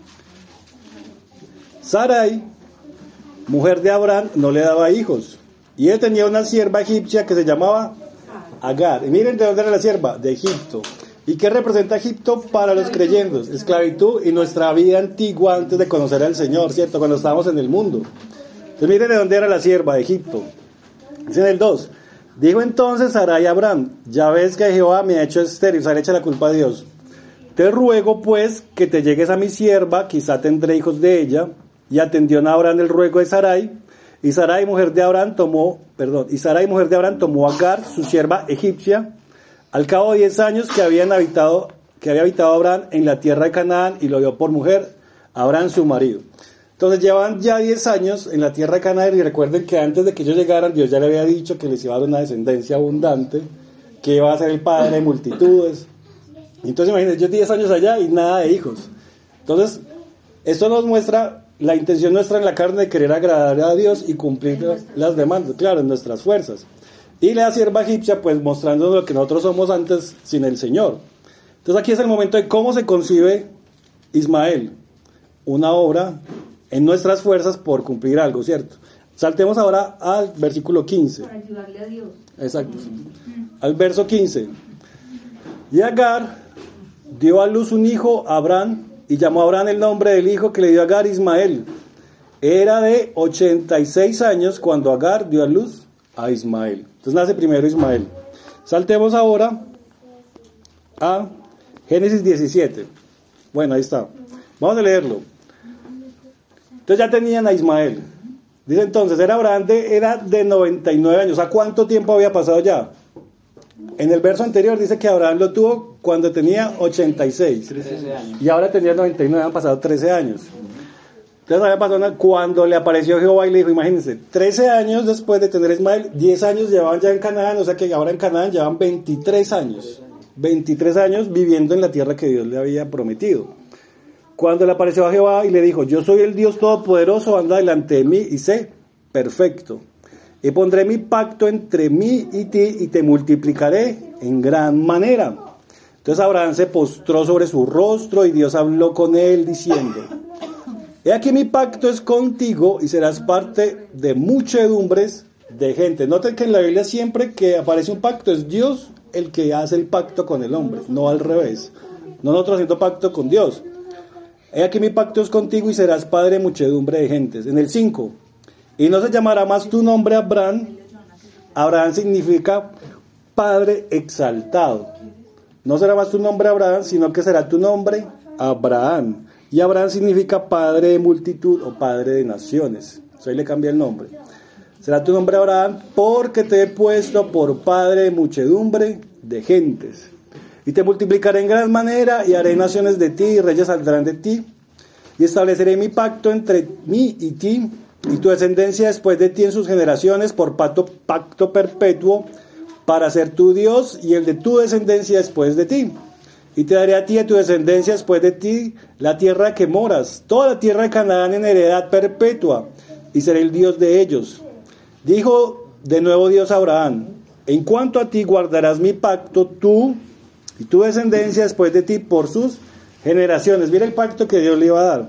Sarai, mujer de Abraham, no le daba hijos, Y él tenía una sierva egipcia que se llamaba Agar. Y miren de dónde era la sierva, de Egipto. ¿Y qué representa Egipto para los creyentes? Esclavitud y nuestra vida antigua antes de conocer al Señor, ¿cierto? Cuando estábamos en el mundo. Entonces miren de dónde era la sierva, de Egipto. Dice en el dos. Dijo entonces Sarai a Abraham, ya ves que Jehová me ha hecho estéril, o sea, le echa la culpa a Dios. Te ruego pues que te llegues a mi sierva, quizá tendré hijos de ella. Y atendió a Abraham el ruego de Sarai. Y Sarai, mujer de Abraham, tomó, perdón, y Sarai, mujer de Abraham, tomó a Agar, su sierva egipcia, al cabo de diez años que habían habitado, que había habitado Abraham en la tierra de Canaán, y lo dio por mujer a Abraham su marido. Entonces llevan ya diez años en la tierra de Canaán, y recuerden que antes de que ellos llegaran, Dios ya le había dicho que les iba a dar una descendencia abundante, que iba a ser el padre de multitudes. Entonces imagínense, ellos diez años allá y nada de hijos. Entonces, esto nos muestra la intención nuestra en la carne de querer agradar a Dios y cumplir las demandas, claro, en nuestras fuerzas. Y la sierva egipcia, pues mostrándonos lo que nosotros somos antes sin el Señor. Entonces aquí es el momento de cómo se concibe Ismael, una obra en nuestras fuerzas por cumplir algo, ¿cierto? Saltemos ahora al versículo quince. Para ayudarle a Dios. Exacto. Al verso quince. Y Agar dio a luz un hijo a Abraham, y llamó a Abraham el nombre del hijo que le dio a Agar Ismael. Era de ochenta y seis años cuando Agar dio a luz a Ismael. Entonces nace primero Ismael. Saltemos ahora a Génesis diecisiete. Bueno, ahí está. Vamos a leerlo. Entonces ya tenían a Ismael. Dice entonces, era Abraham de, era de noventa y nueve años. ¿A cuánto tiempo había pasado ya? En el verso anterior dice que Abraham lo tuvo cuando tenía ochenta y seis. trece años. Y ahora tenía noventa y nueve, han pasado trece años. Entonces había pasado cuando le apareció Jehová y le dijo, imagínense, trece años después de tener Ismael, diez años llevaban ya en Canaán, o sea que ahora en Canaán llevan veintitrés años. veintitrés años viviendo en la tierra que Dios le había prometido. Cuando le apareció a Jehová y le dijo, yo soy el Dios Todopoderoso, anda delante de mí y sé perfecto. Y pondré mi pacto entre mí y ti y te multiplicaré en gran manera. Entonces Abraham se postró sobre su rostro y Dios habló con él diciendo, he aquí mi pacto es contigo y serás parte de muchedumbres de gente. Noten que en la Biblia siempre que aparece un pacto es Dios el que hace el pacto con el hombre, no al revés. No nosotros haciendo pacto con Dios. He aquí mi pacto es contigo y serás padre de muchedumbre de gentes. En el cinco. Y no se llamará más tu nombre Abraham. Abraham significa padre exaltado. No será más tu nombre Abraham, sino que será tu nombre Abraham. Y Abraham significa padre de multitud o padre de naciones. Eso ahí le cambia el nombre. Será tu nombre Abraham porque te he puesto por padre de muchedumbre de gentes. Y te multiplicaré en gran manera y haré naciones de ti y reyes saldrán de ti. Y estableceré mi pacto entre mí y ti y tu descendencia después de ti en sus generaciones por pacto, pacto perpetuo para ser tu Dios y el de tu descendencia después de ti. Y te daré a ti y a tu descendencia después de ti la tierra que moras, toda la tierra de Canaán en heredad perpetua, y seré el Dios de ellos. Dijo de nuevo Dios a Abraham, en cuanto a ti guardarás mi pacto tú y tu descendencia después de ti por sus generaciones. Mira el pacto que Dios le iba a dar.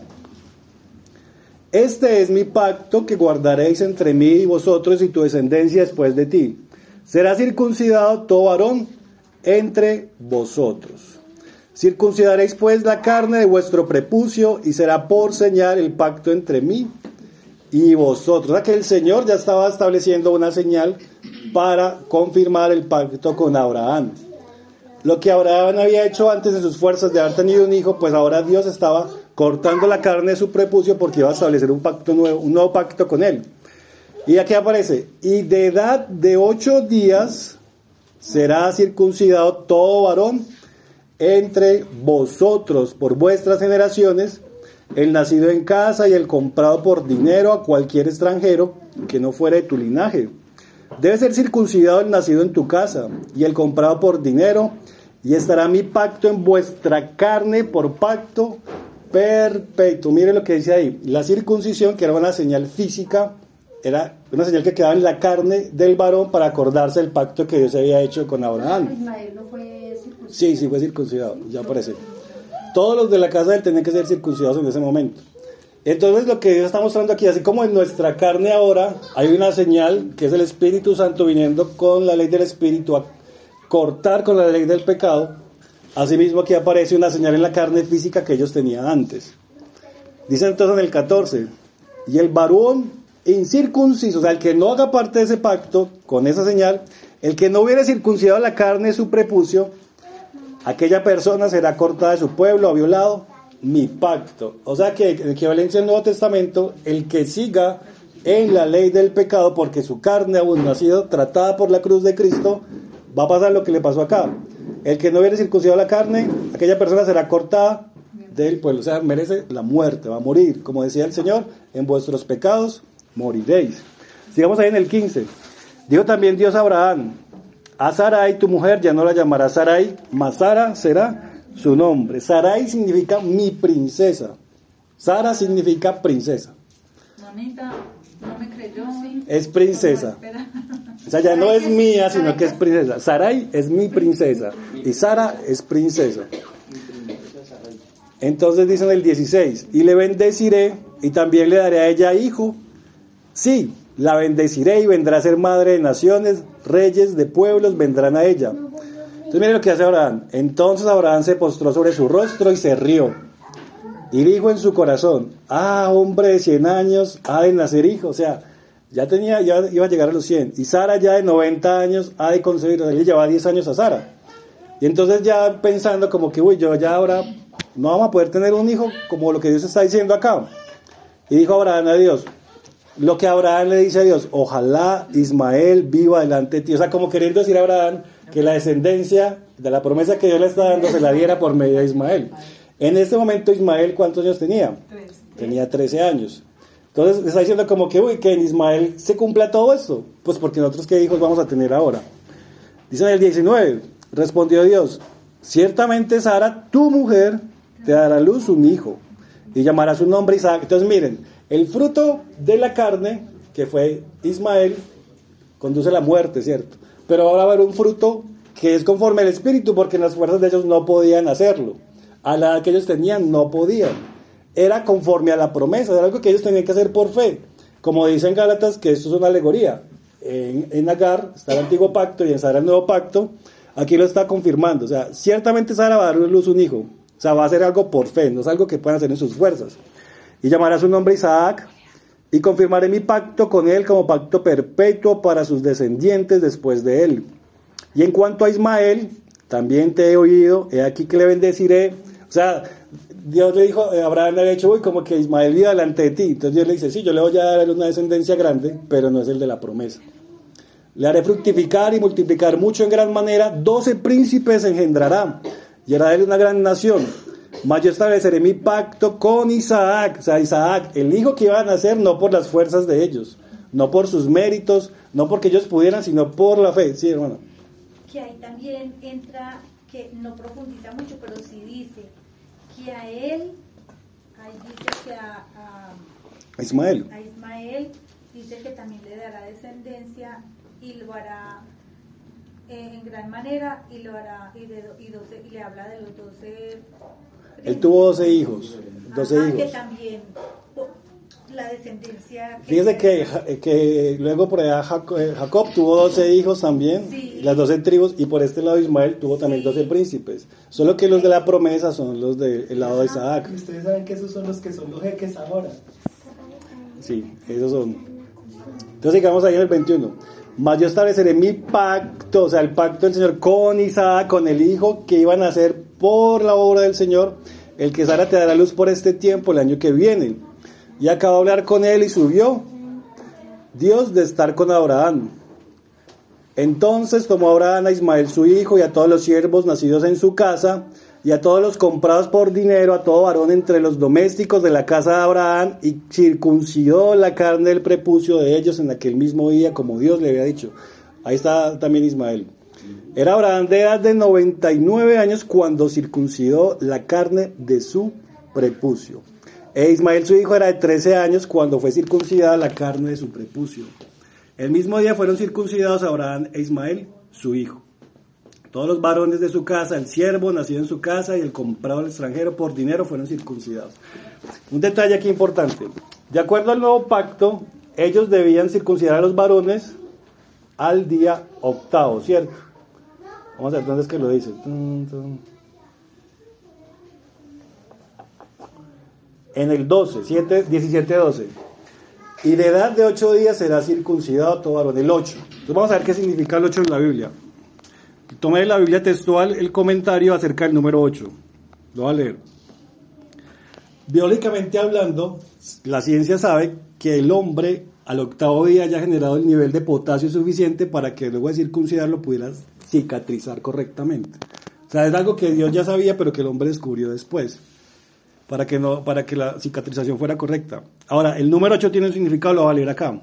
Este es mi pacto que guardaréis entre mí y vosotros y tu descendencia después de ti. Será circuncidado todo varón entre vosotros. Circuncidaréis pues la carne de vuestro prepucio y será por señal el pacto entre mí y vosotros. O sea que el Señor ya estaba estableciendo una señal para confirmar el pacto con Abraham. Lo que Abraham había hecho antes de sus fuerzas de haber tenido un hijo, pues ahora Dios estaba cortando la carne de su prepucio porque iba a establecer un pacto nuevo, un nuevo pacto con él. Y aquí aparece, y de edad de ocho días será circuncidado todo varón entre vosotros por vuestras generaciones, el nacido en casa y el comprado por dinero a cualquier extranjero que no fuera de tu linaje. Debe ser circuncidado el nacido en tu casa y el comprado por dinero, y estará mi pacto en vuestra carne por pacto perpetuo. Mire lo que dice ahí, la circuncisión, que era una señal física, era una señal que quedaba en la carne del varón para acordarse del pacto que Dios había hecho con Abraham. Ismael no fue circuncidado. Sí, sí fue circuncidado, ya aparece. Todos los de la casa de él tenían que ser circuncidados en ese momento. Entonces lo que Dios está mostrando aquí, así como en nuestra carne ahora hay una señal que es el Espíritu Santo viniendo con la ley del Espíritu a cortar con la ley del pecado, asimismo aquí aparece una señal en la carne física que ellos tenían antes. Dice entonces en el catorce, y el varón incircunciso, o sea, el que no haga parte de ese pacto con esa señal, el que no hubiera circuncidado la carne de su prepucio, aquella persona será cortada de su pueblo, ha violado mi pacto. O sea que en equivalencia al Nuevo Testamento, el que siga en la ley del pecado, porque su carne aún no ha sido tratada por la cruz de Cristo, va a pasar lo que le pasó acá. El que no hubiera circuncidado la carne, aquella persona será cortada del pueblo, o sea, merece la muerte, va a morir. Como decía el Señor, en vuestros pecados moriréis. Sigamos ahí en el quince. Dijo también Dios a Abraham, a Sarai tu mujer ya no la llamará Sarai, mas Sara será su nombre. Sarai significa mi princesa. Sara significa princesa. Mamita, no me creyó, sí. Es princesa. O sea, ya no es mía, sino que es princesa. Sarai es mi princesa y Sara es princesa. Entonces dice en el dieciséis, y le bendeciré y también le daré a ella hijo. Sí, la bendeciré y vendrá a ser madre de naciones, reyes de pueblos vendrán a ella. Entonces miren lo que hace Abraham. Entonces Abraham se postró sobre su rostro y se rió. Y dijo en su corazón, ah, hombre de cien años ha de nacer hijo. O sea, ya tenía, ya iba a llegar a los cien. Y Sara ya de noventa años ha de concebir. O sea, él llevaba diez años a Sara. Y entonces ya pensando como que, uy, yo ya ahora no vamos a poder tener un hijo como lo que Dios está diciendo acá. Y dijo Abraham a Dios, lo que Abraham le dice a Dios, ojalá Ismael viva delante de ti. O sea, como queriendo decir a Abraham que la descendencia de la promesa que Dios le está dando se la diera por medio de Ismael. En este momento Ismael, ¿cuántos años tenía? Tres. Tenía trece años. Entonces está diciendo como que, uy, que en Ismael se cumpla todo esto. Pues porque nosotros qué hijos vamos a tener ahora. Dice en el diecinueve, respondió Dios, ciertamente Sara, tu mujer, te dará a luz un hijo y llamará su nombre Isaac. Entonces miren, el fruto de la carne, que fue Ismael, conduce a la muerte, ¿cierto? Pero ahora va a haber un fruto que es conforme al Espíritu, porque en las fuerzas de ellos no podían hacerlo. A la edad que ellos tenían, no podían. Era conforme a la promesa, era algo que ellos tenían que hacer por fe. Como dicen Gálatas, que esto es una alegoría. En, en Agar está el antiguo pacto y en Sara el nuevo pacto. Aquí lo está confirmando. O sea, ciertamente Sara va a dar a luz un hijo. O sea, va a hacer algo por fe, no es algo que puedan hacer en sus fuerzas. Y llamará su nombre Isaac, y confirmaré mi pacto con él como pacto perpetuo para sus descendientes después de él. Y en cuanto a Ismael, también te he oído, he aquí que le bendeciré. O sea, Dios le dijo, Abraham le había dicho, uy, como que Ismael viva delante de ti. Entonces Dios le dice, sí, yo le voy a dar una descendencia grande, pero no es el de la promesa. Le haré fructificar y multiplicar mucho en gran manera, doce príncipes engendrará, y hará de él una gran nación. Mas yo estableceré mi pacto con Isaac, o sea, Isaac, el hijo que iba a nacer no por las fuerzas de ellos, no por sus méritos, no porque ellos pudieran, sino por la fe. Sí, hermano. Que ahí también entra, que no profundiza mucho, pero sí dice que a él, ahí dice que a, a, a Ismael. a Ismael dice que también le dará descendencia y lo hará eh, en gran manera y lo hará y, de, y, doce, y le habla de los doce. Él tuvo doce hijos, doce Ajá, hijos. Que también la descendencia. Que Fíjese que, que luego por allá Jacob, Jacob tuvo doce hijos también, sí. Las doce tribus, y por este lado Ismael tuvo también sí. doce príncipes. Solo que los de la promesa son los del lado de Isaac. Y ustedes saben que esos son los que son los jeques ahora. Sí, esos son. Entonces sigamos ahí en el veintiuno. Mas yo estableceré mi pacto, o sea, el pacto del Señor con Isaac, con el hijo que iban a hacer por la obra del Señor, el que Sara te dará luz por este tiempo, el año que viene. Y acabó de hablar con él y subió Dios de estar con Abraham. Entonces tomó Abraham a Ismael su hijo y a todos los siervos nacidos en su casa y a todos los comprados por dinero, a todo varón entre los domésticos de la casa de Abraham, y circuncidó la carne del prepucio de ellos en aquel mismo día, como Dios le había dicho. Ahí está también Ismael. Era Abraham de edad de noventa y nueve años cuando circuncidó la carne de su prepucio. E Ismael su hijo era de trece años cuando fue circuncidada la carne de su prepucio. El mismo día fueron circuncidados Abraham e Ismael su hijo. Todos los varones de su casa, el siervo nacido en su casa y el comprado al extranjero por dinero fueron circuncidados. Un detalle aquí importante. De acuerdo al nuevo pacto, ellos debían circuncidar a los varones al día octavo, ¿cierto? Vamos a ver dónde es que lo dice. En el doce, siete, diecisiete, doce. Y de edad de ocho días será circuncidado todo varón, el ocho. Entonces vamos a ver qué significa el ocho en la Biblia. Tomé de la Biblia textual el comentario acerca del número ocho. Lo voy a leer. Biológicamente hablando, la ciencia sabe que el hombre al octavo día haya generado el nivel de potasio suficiente para que luego de circuncidarlo pudiera cicatrizar correctamente. O sea, es algo que Dios ya sabía, pero que el hombre descubrió después, para que, no, para que la cicatrización fuera correcta. Ahora, el número ocho tiene un significado, lo voy a leer acá.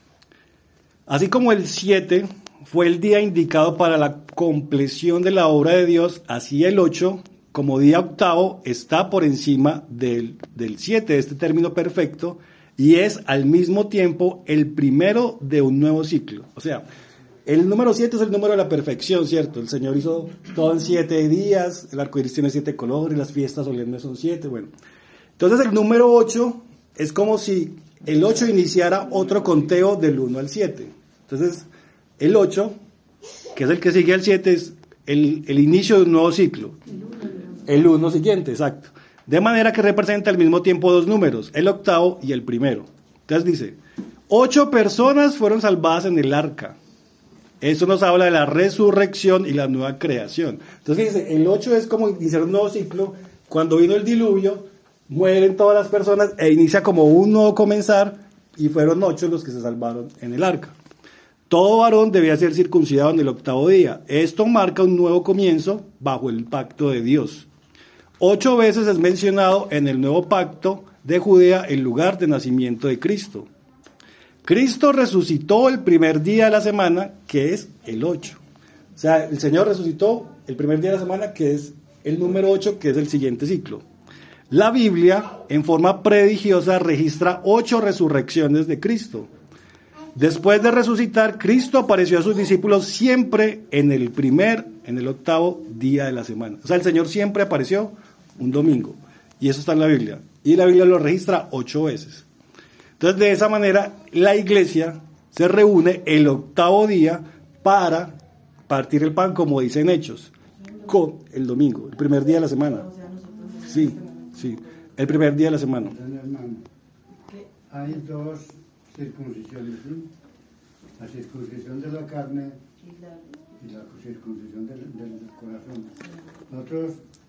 Así como el siete fue el día indicado para la compleción de la obra de Dios, así el ocho, como día octavo, está por encima del, del siete, de este término perfecto, y es al mismo tiempo el primero de un nuevo ciclo. O sea, el número siete es el número de la perfección, ¿cierto? El Señor hizo todo en siete días, el arco iris tiene siete colores, las fiestas solemnes son siete, bueno. Entonces el número ocho es como si el ocho iniciara otro conteo del uno al siete. Entonces, el ocho, que es el que sigue al siete, es el, el inicio de un nuevo ciclo. El uno siguiente, exacto. De manera que representa al mismo tiempo dos números, el octavo y el primero. Entonces dice, ocho personas fueron salvadas en el arca. Eso nos habla de la resurrección y la nueva creación. Entonces dice, el ocho es como iniciar un nuevo ciclo. Cuando vino el diluvio, mueren todas las personas e inicia como un nuevo comenzar, y fueron ocho los que se salvaron en el arca. Todo varón debía ser circuncidado en el octavo día. Esto marca un nuevo comienzo bajo el pacto de Dios. Ocho veces es mencionado en el nuevo pacto de Judea el lugar de nacimiento de Cristo. Cristo resucitó el primer día de la semana, que es el ocho. O sea, el Señor resucitó el primer día de la semana, que es el número ocho, que es el siguiente ciclo. La Biblia, en forma prodigiosa, registra ocho resurrecciones de Cristo. Después de resucitar, Cristo apareció a sus discípulos siempre en el primer, en el octavo día de la semana. O sea, el Señor siempre apareció un domingo. Y eso está en la Biblia. Y la Biblia lo registra ocho veces. Entonces, de esa manera, la iglesia se reúne el octavo día para partir el pan, como dicen Hechos, con el domingo, el primer día de la semana. Sí, sí, el primer día de la semana. Hermano, hay dos circuncisiones, ¿sí? La circuncisión de la carne y la circuncisión del, del corazón. Nosotros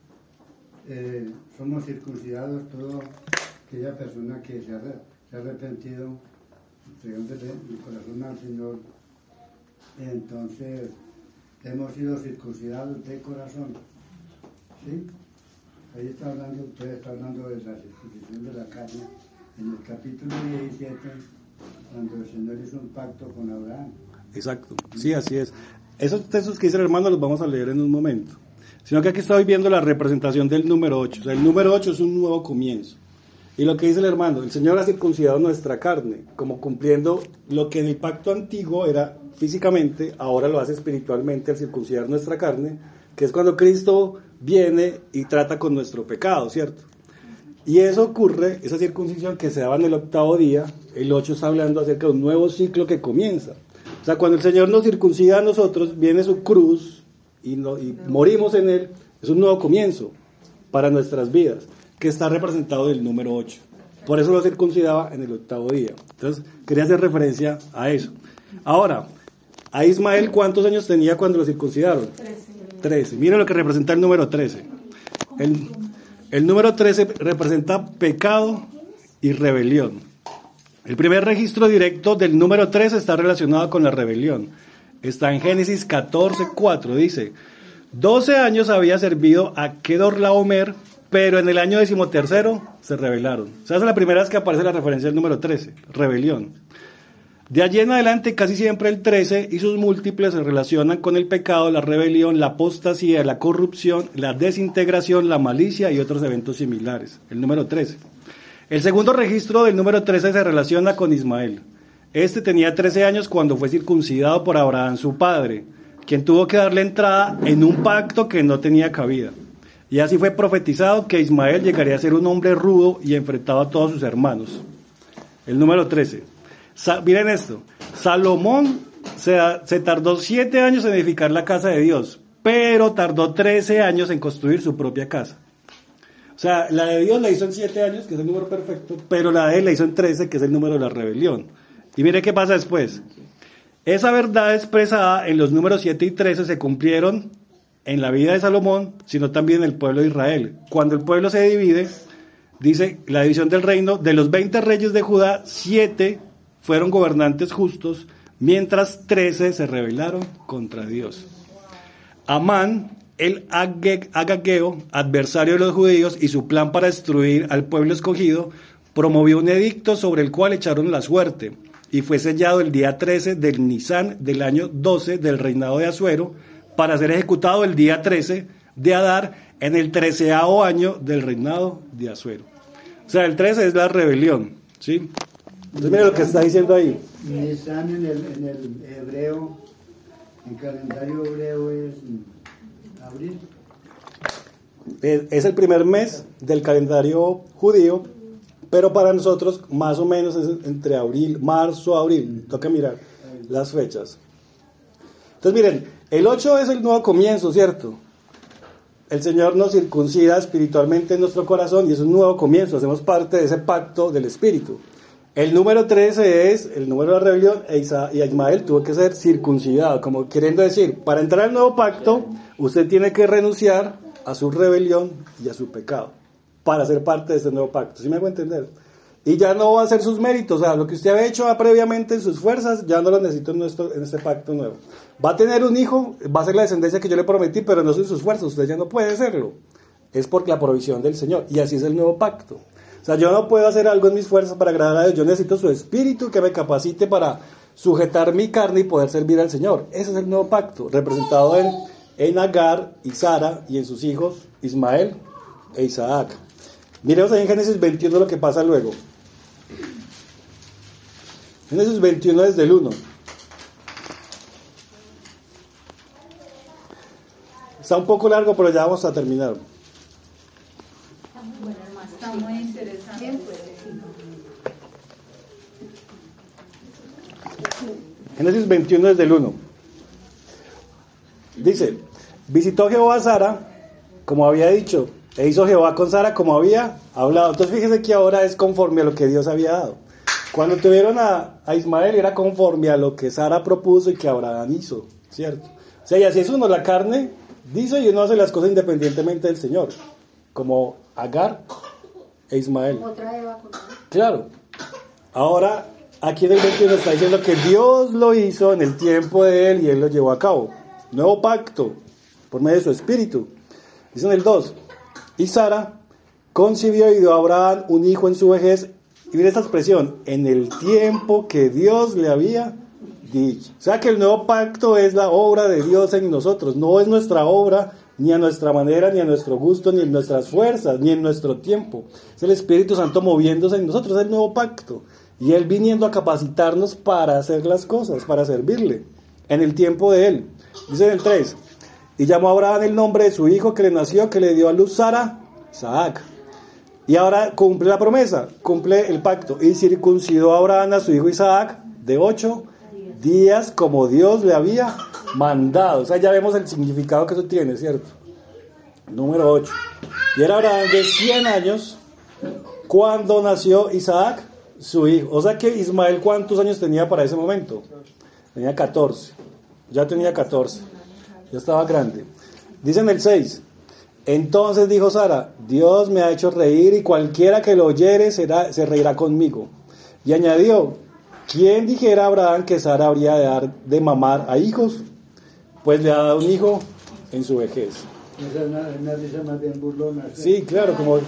eh, somos circuncidados, toda aquella persona que se ha, se ha arrepentido, entregándole el corazón al Señor. Entonces hemos sido circuncidados de corazón, ¿sí? Ahí está hablando, usted está hablando de la circuncisión de la carne en el capítulo diecisiete, cuando el Señor hizo un pacto con Abraham. Exacto, sí, así es. Esos textos que dice el hermano los vamos a leer en un momento. Sino que aquí estoy viendo la representación del número ocho. O sea, el número ocho es un nuevo comienzo. Y lo que dice el hermano, el Señor ha circuncidado nuestra carne, como cumpliendo lo que en el pacto antiguo era físicamente, ahora lo hace espiritualmente al circuncidar nuestra carne, que es cuando Cristo viene y trata con nuestro pecado, ¿cierto? Y eso ocurre, esa circuncisión que se daba en el octavo día, el ocho está hablando acerca de un nuevo ciclo que comienza. O sea, cuando el Señor nos circuncida a nosotros, viene su cruz y, no, y morimos en él, es un nuevo comienzo para nuestras vidas, que está representado del número ocho. Por eso lo circuncidaba en el octavo día. Entonces, quería hacer referencia a eso. Ahora, a Ismael, ¿cuántos años tenía cuando lo circuncidaron? trece. Miren lo que representa el número trece. El, el número trece representa pecado y rebelión. El primer registro directo del número trece está relacionado con la rebelión. Está en Génesis catorce, cuatro. Dice, doce años había servido a Kedorlaomer, pero en el año decimotercero se rebelaron. O sea, esa es la primera vez que aparece la referencia del número trece, rebelión. De allí en adelante, casi siempre el trece y sus múltiples se relacionan con el pecado, la rebelión, la apostasía, la corrupción, la desintegración, la malicia y otros eventos similares. El número trece. El segundo registro del número trece se relaciona con Ismael. Este tenía trece años cuando fue circuncidado por Abraham, su padre. quien tuvo que darle entrada en un pacto que no tenía cabida. Y así fue profetizado que Ismael llegaría a ser un hombre rudo y enfrentado a todos sus hermanos. El número trece. Sa- miren esto. Salomón se, se tardó siete años en edificar la casa de Dios, pero tardó trece años en construir su propia casa. O sea, la de Dios la hizo en siete años, que es el número perfecto, pero la de él la hizo en trece, que es el número de la rebelión. Y mire qué pasa después. Esa verdad expresada en los números siete y trece se cumplieron en la vida de Salomón, sino también en el pueblo de Israel. Cuando el pueblo se divide, dice la división del reino, de los veinte reyes de Judá, siete fueron gobernantes justos, mientras trece se rebelaron contra Dios. Amán, el Age- agageo, adversario de los judíos, y su plan para destruir al pueblo escogido, promovió un edicto sobre el cual echaron la suerte, y fue sellado el día trece del Nisán del año doce del reinado de Asuero, para ser ejecutado el día trece de Adar en el treceavo año del reinado de Asuero. O sea, el trece es la rebelión, ¿sí? Entonces mire lo que está diciendo ahí. Nisan en el, en el hebreo, en calendario hebreo es abril. Es, es el primer mes del calendario judío, pero para nosotros más o menos es entre abril, marzo, abril. Toca mirar las fechas. Entonces miren, el ocho es el nuevo comienzo, ¿cierto? El Señor nos circuncida espiritualmente en nuestro corazón y es un nuevo comienzo, hacemos parte de ese pacto del Espíritu. El número trece es el número de la rebelión e Isa- y Ismael tuvo que ser circuncidado, como queriendo decir, para entrar al nuevo pacto, usted tiene que renunciar a su rebelión y a su pecado, para ser parte de este nuevo pacto, ¿sí me hago entender? Y ya no va a ser sus méritos, o sea, lo que usted había hecho previamente en sus fuerzas, ya no lo necesito en, nuestro, en este pacto nuevo. Va a tener un hijo, va a ser la descendencia que yo le prometí, pero no son sus fuerzas, usted ya no puede serlo. Es por la provisión del Señor, y así es el nuevo pacto. O sea, yo no puedo hacer algo en mis fuerzas para agradar a Dios, yo necesito su espíritu que me capacite para sujetar mi carne y poder servir al Señor. Ese es el nuevo pacto, representado en, en Agar y Sara y en sus hijos Ismael e Isaac. Miremos ahí en Génesis veintiuno lo que pasa luego. Génesis veintiuno desde el uno. Está un poco largo, pero ya vamos a terminar. Está muy interesante. Génesis veintiuno desde el uno. Dice, visitó Jehová a Sara, como había dicho, e hizo Jehová con Sara como había hablado. Entonces fíjese que ahora es conforme a lo que Dios había dado. Cuando tuvieron a, a Ismael era conforme a lo que Sara propuso y que Abraham hizo, ¿cierto? O sea, y así es uno, la carne dice y uno hace las cosas independientemente del Señor, como Agar e Ismael. Otra Eva con Claro. Ahora, aquí en el veintiuno está diciendo que Dios lo hizo en el tiempo de él y él lo llevó a cabo. Nuevo pacto, por medio de su espíritu. Dice en el dos, y Sara concibió y dio a Abraham un hijo en su vejez. Y mira esta expresión, en el tiempo que Dios le había dicho. O sea que el nuevo pacto es la obra de Dios en nosotros. No es nuestra obra, ni a nuestra manera, ni a nuestro gusto, ni en nuestras fuerzas, ni en nuestro tiempo. Es el Espíritu Santo moviéndose en nosotros, es el nuevo pacto. Y Él viniendo a capacitarnos para hacer las cosas, para servirle, en el tiempo de Él. Dice en el tres, y llamó a Abraham el nombre de su hijo que le nació, que le dio a luz Sara, Isaac. Y ahora cumple la promesa, cumple el pacto. Y circuncidó a Abraham a su hijo Isaac de ocho días como Dios le había mandado. O sea, ya vemos el significado que eso tiene, ¿cierto? Número ocho. Y era Abraham de cien años cuando nació Isaac, su hijo. O sea que Ismael, ¿cuántos años tenía para ese momento? Tenía catorce. Ya tenía catorce. Ya estaba grande. Dice en el seis. Entonces dijo Sara, Dios me ha hecho reír y cualquiera que lo oyere será, se reirá conmigo. Y añadió, ¿quién dijera a Abraham que Sara habría de dar de mamar a hijos? Pues le ha dado un hijo en su vejez. Esa es una, una risa más bien burlona. Sí, claro, como,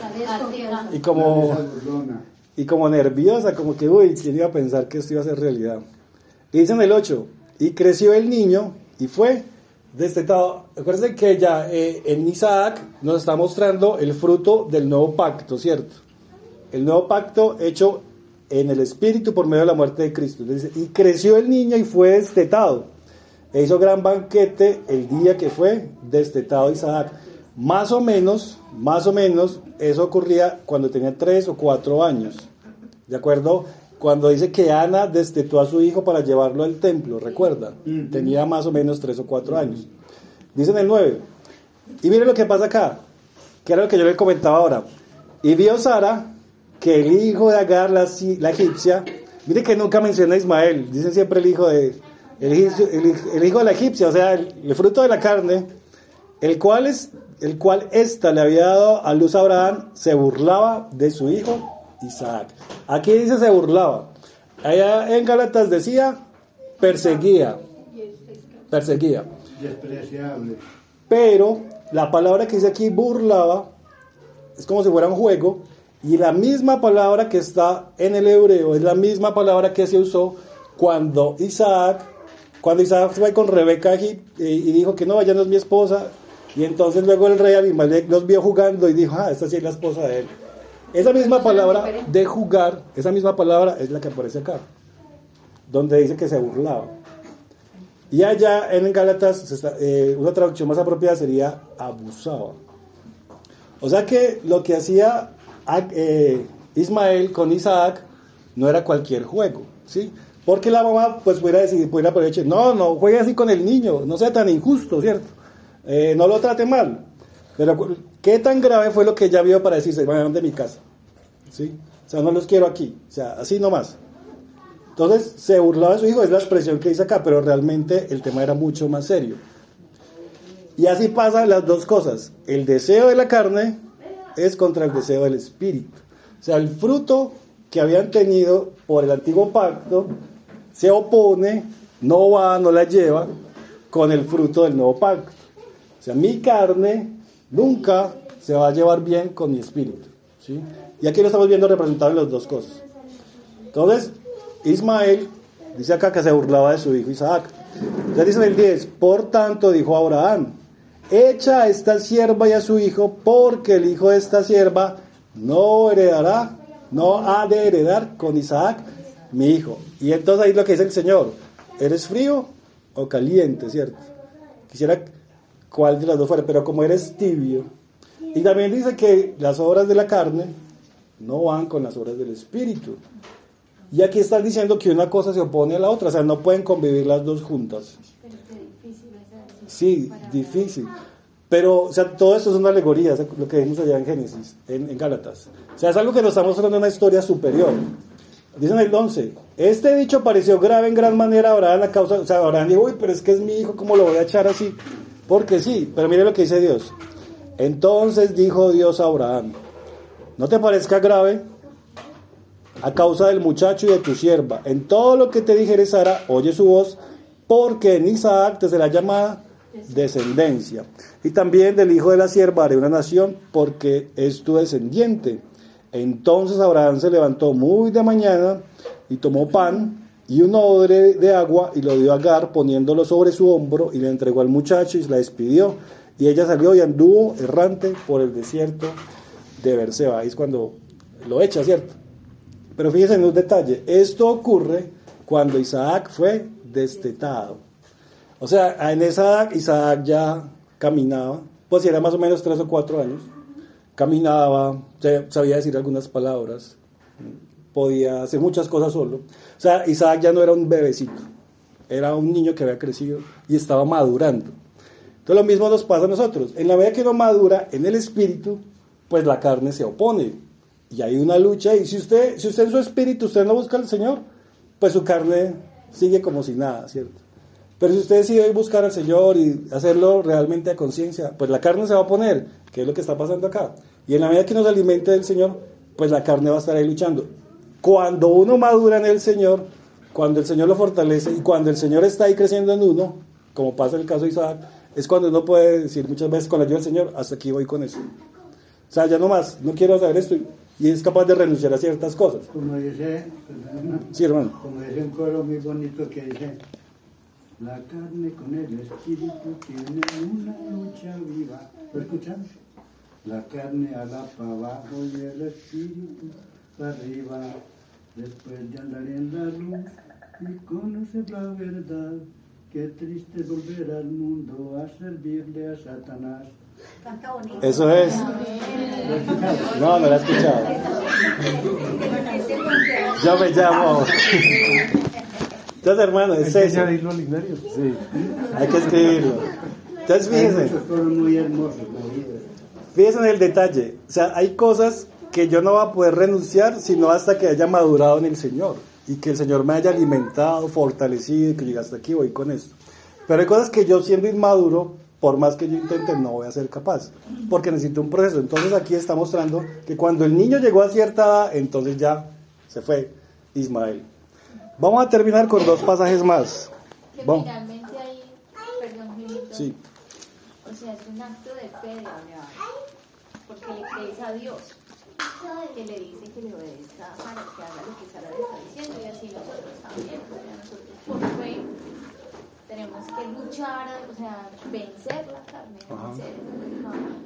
y como, Una risa burlona. y como nerviosa, como que, uy, ¿quién iba a pensar que esto iba a ser realidad? Y dice en el ocho, y creció el niño y fue destetado. Acuérdense que ya eh, en Isaac nos está mostrando el fruto del nuevo pacto, ¿cierto? El nuevo pacto hecho en el Espíritu por medio de la muerte de Cristo. Dice, y creció el niño y fue destetado. e hizo gran banquete el día que fue destetado Isaac. Más o menos, más o menos, eso ocurría cuando tenía tres o cuatro años. ¿De acuerdo? Cuando dice que Ana destetó a su hijo para llevarlo al templo, ¿recuerda? Uh-huh. Tenía más o menos tres o cuatro años. Dice en el nueve. Y mire lo que pasa acá, que era lo que yo le comentaba ahora. Y vio Sara que el hijo de Agar, la, la egipcia, mire que nunca menciona a Ismael, dicen siempre el hijo de el, el, el hijo de la egipcia, o sea, el, el fruto de la carne, el cual es el cual ésta le había dado a luz a Abraham, se burlaba de su hijo Isaac. Aquí dice se burlaba. Allá en Gálatas decía perseguía. Perseguía. Despreciable. Pero la palabra que dice aquí burlaba es como si fuera un juego. Y la misma palabra que está en el hebreo es la misma palabra que se usó cuando Isaac, cuando Isaac fue con Rebeca y, y dijo que no, ella no es mi esposa. Y entonces luego el rey Abimelech los vio jugando y dijo, ah, esta sí es la esposa de él. Esa misma palabra de jugar, esa misma palabra es la que aparece acá, donde dice que se burlaba. Y allá en Gálatas, eh, una traducción más apropiada sería abusaba. O sea que lo que hacía Eh, Ismael con Isaac no era cualquier juego, ¿sí? Porque la mamá pues pudiera decir, pudiera poder decir, no, no juegue así con el niño, no sea tan injusto, ¿cierto? Eh, no lo trate mal. Pero ¿qué tan grave fue lo que ella vio para decirse, vayan de mi casa? ¿Sí? O sea, no los quiero aquí, o sea, así nomás. Entonces se burlaba de su hijo, es la expresión que dice acá, pero realmente el tema era mucho más serio. Y así pasan las dos cosas, el deseo de la carne es contra el deseo del espíritu. O sea, el fruto que habían tenido por el antiguo pacto se opone, no va, no la lleva con el fruto del nuevo pacto. O sea, mi carne nunca se va a llevar bien con mi espíritu, ¿sí? Y aquí lo estamos viendo representado en las dos cosas. Entonces, Ismael dice acá que se burlaba de su hijo Isaac. Ya dice en el diez, por tanto dijo Abraham, echa a esta sierva y a su hijo, porque el hijo de esta sierva no heredará, no ha de heredar con Isaac, mi hijo. Y entonces ahí es lo que dice el Señor, ¿eres frío o caliente, cierto? Quisiera cuál de las dos fuera, pero como eres tibio. Y también dice que las obras de la carne no van con las obras del espíritu. Y aquí están diciendo que una cosa se opone a la otra, o sea, no pueden convivir las dos juntas. Sí, difícil. Pero, o sea, todo esto es una alegoría, lo que vimos allá en Génesis, en, en Gálatas. O sea, es algo que nos está mostrando una historia superior. Dice en el once, este dicho pareció grave en gran manera a Abraham a causa, o sea, Abraham dijo, uy, pero es que es mi hijo, ¿cómo lo voy a echar así? Porque sí, pero mire lo que dice Dios. Entonces dijo Dios a Abraham, ¿no te parezca grave a causa del muchacho y de tu sierva? En todo lo que te dijere Sara, oye su voz, porque en Isaac te será llamada descendencia. Y también del hijo de la sierva haré una nación, porque es tu descendiente. Entonces Abraham se levantó muy de mañana y tomó pan y un odre de agua y lo dio a Agar, poniéndolo sobre su hombro, y le entregó al muchacho y la despidió. Y ella salió y anduvo errante por el desierto de Berseba. Ahí es cuando lo echa, ¿cierto? Pero fíjense en un detalle. Esto ocurre cuando Isaac fue destetado. O sea, en esa edad Isaac ya caminaba, pues era más o menos tres o cuatro años, caminaba, sabía decir algunas palabras, podía hacer muchas cosas solo. O sea, Isaac ya no era un bebecito, era un niño que había crecido y estaba madurando. Entonces lo mismo nos pasa a nosotros. En la medida que uno madura en el espíritu, pues la carne se opone y hay una lucha. Y si usted, si usted en su espíritu usted no busca al Señor, pues su carne sigue como si nada, ¿cierto? Pero si usted decide buscar al Señor y hacerlo realmente a conciencia, pues la carne se va a oponer, que es lo que está pasando acá. Y en la medida que nos alimente del Señor, pues la carne va a estar ahí luchando. Cuando uno madura en el Señor, cuando el Señor lo fortalece y cuando el Señor está ahí creciendo en uno, como pasa en el caso de Isaac, es cuando uno puede decir muchas veces con la ayuda del Señor, hasta aquí voy con eso. O sea, ya no más, no quiero saber esto, y es capaz de renunciar a ciertas cosas. Como dice, sí, hermano. Como dice un coro muy bonito que dice, la carne con el espíritu tiene una lucha viva. ¿Lo escuchan? La carne ala para abajo y el espíritu para arriba. Después de andar en la luz y conocer la verdad, qué triste volver al mundo a servirle a Satanás. Canta bonito. Eso es. No, no lo he escuchado. Yo me llamo. Entonces, hermano, es Hay que eso. añadirlo al himnario. Sí, hay que escribirlo. Entonces, Hay fíjense, muchos coros muy hermosos, María. fíjense en el detalle. O sea, hay cosas que yo no voy a poder renunciar sino hasta que haya madurado en el Señor y que el Señor me haya alimentado, fortalecido y que llegue hasta aquí, voy con esto. Pero hay cosas que yo siendo inmaduro, por más que yo intente, no voy a ser capaz, porque necesito un proceso. Entonces aquí está mostrando que cuando el niño llegó a cierta edad, entonces ya se fue Ismael. Vamos a terminar con dos pasajes más. Que Vamos. finalmente ahí, perdón, Julito, Sí. o sea, es un acto de fe, de hablar, porque le crees a Dios, que le dice que le obedezca a Sara, que haga lo que Sara le está diciendo, y así nosotros también, o sea, nosotros por fe tenemos que luchar, o sea, vencer la carne, Ajá. vencer el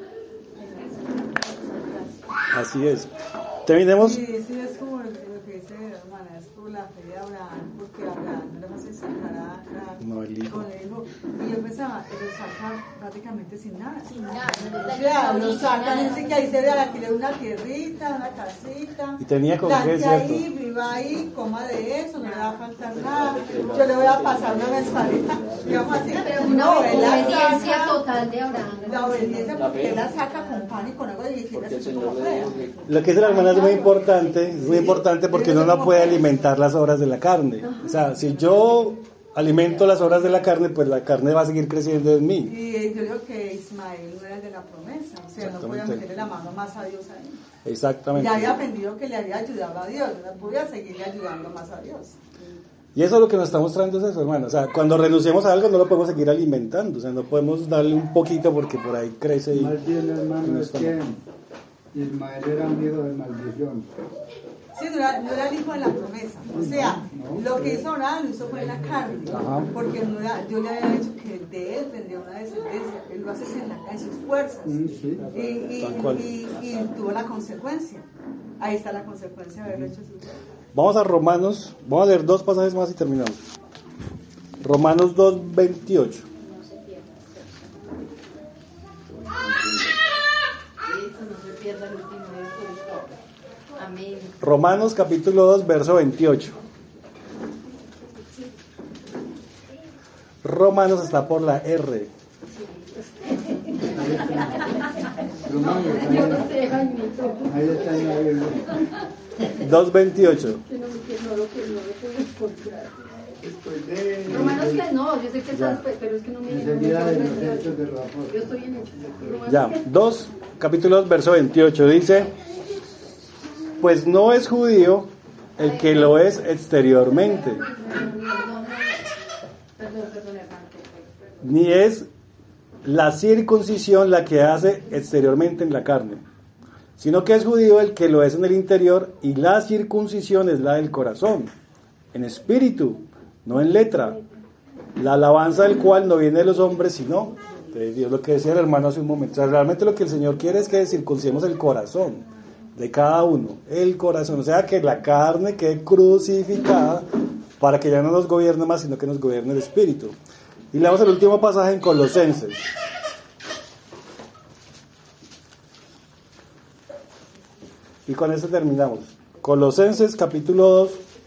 pecado. Así es. Terminemos. Sí, sí, es como lo que, lo que dice la hermana, es por la fe de Abraham, porque Abraham no le va a hacer sacar a, a No, el hijo. con el hijo. Y yo pensaba, lo saca prácticamente sin nada. Sin nada, no O le sea, da lo ni sacan, nada. dice que ahí se ve a la una tierrita, una casita. Y tenía con qué, plante ¿cierto? ahí, viva ahí, coma de eso, no le va a faltar nada. Yo le voy a pasar una mensualidad, digamos así. Pero No, una él la obediencia saca, total de Abraham. la obediencia porque él la saca con pan y con agua y quiere hacer como pueda. Lo que dice la hermana es muy importante, es muy importante porque uno no puede alimentar las obras de la carne. O sea, si yo alimento las obras de la carne, pues la carne va a seguir creciendo en mí. Y yo digo que Ismael no era el de la promesa, o sea, no podía Exactamente. meterle la mano más a Dios ahí. Exactamente. Ya había aprendido que le había ayudado a Dios, no podía seguirle ayudando más a Dios. Y eso es lo que nos está mostrando es eso, hermano. O sea, cuando renunciamos a algo no lo podemos seguir alimentando. O sea, no podemos darle un poquito porque por ahí crece y... Más bien, y hermano, no es está que mal. Ismael era un hijo de maldición. Sí, no era, no era el hijo de la promesa. O sea, lo que hizo Abraham lo hizo fue en la carne. Ajá. Porque no era, Dios le había dicho que de él tendría una descendencia. Él lo hace en, la, en sus fuerzas. Mm, sí. Y, y, Tal cual. y, y tuvo la consecuencia. Ahí está la consecuencia de haberlo hecho sus fuerzas. Vamos a Romanos, vamos a leer dos pasajes más y terminamos. Romanos dos, veintiocho. Eso no se pierda el último día. Amén. Romanos capítulo dos, verso veintiocho. Romanos está por la R. Romanos, Yo no sé, Jaimito, ahí está en la Biblia. dos veintiocho. que no, que no lo que no lo puedo encontrar. Después de... Romanos que no, yo sé que Ya. está, pero es que no me Enseguida de los no me- hechos de los Yo apóstoles. estoy en hecho. Romanos Ya, que- dos, capítulo dos, verso veintiocho, dice, pues no es judío el que lo es exteriormente, Perdón, perdón, hermano. ni es la circuncisión la que hace exteriormente en la carne, sino que es judío el que lo es en el interior, y la circuncisión es la del corazón, en espíritu, no en letra, la alabanza del cual no viene de los hombres, sino de Dios. Lo que decía el hermano hace un momento. O sea, realmente lo que el Señor quiere es que circuncidemos el corazón de cada uno, el corazón, o sea, que la carne quede crucificada para que ya no nos gobierne más, sino que nos gobierne el espíritu. Y leamos el último pasaje en Colosenses. Y con esto terminamos. Colosenses capítulo dos.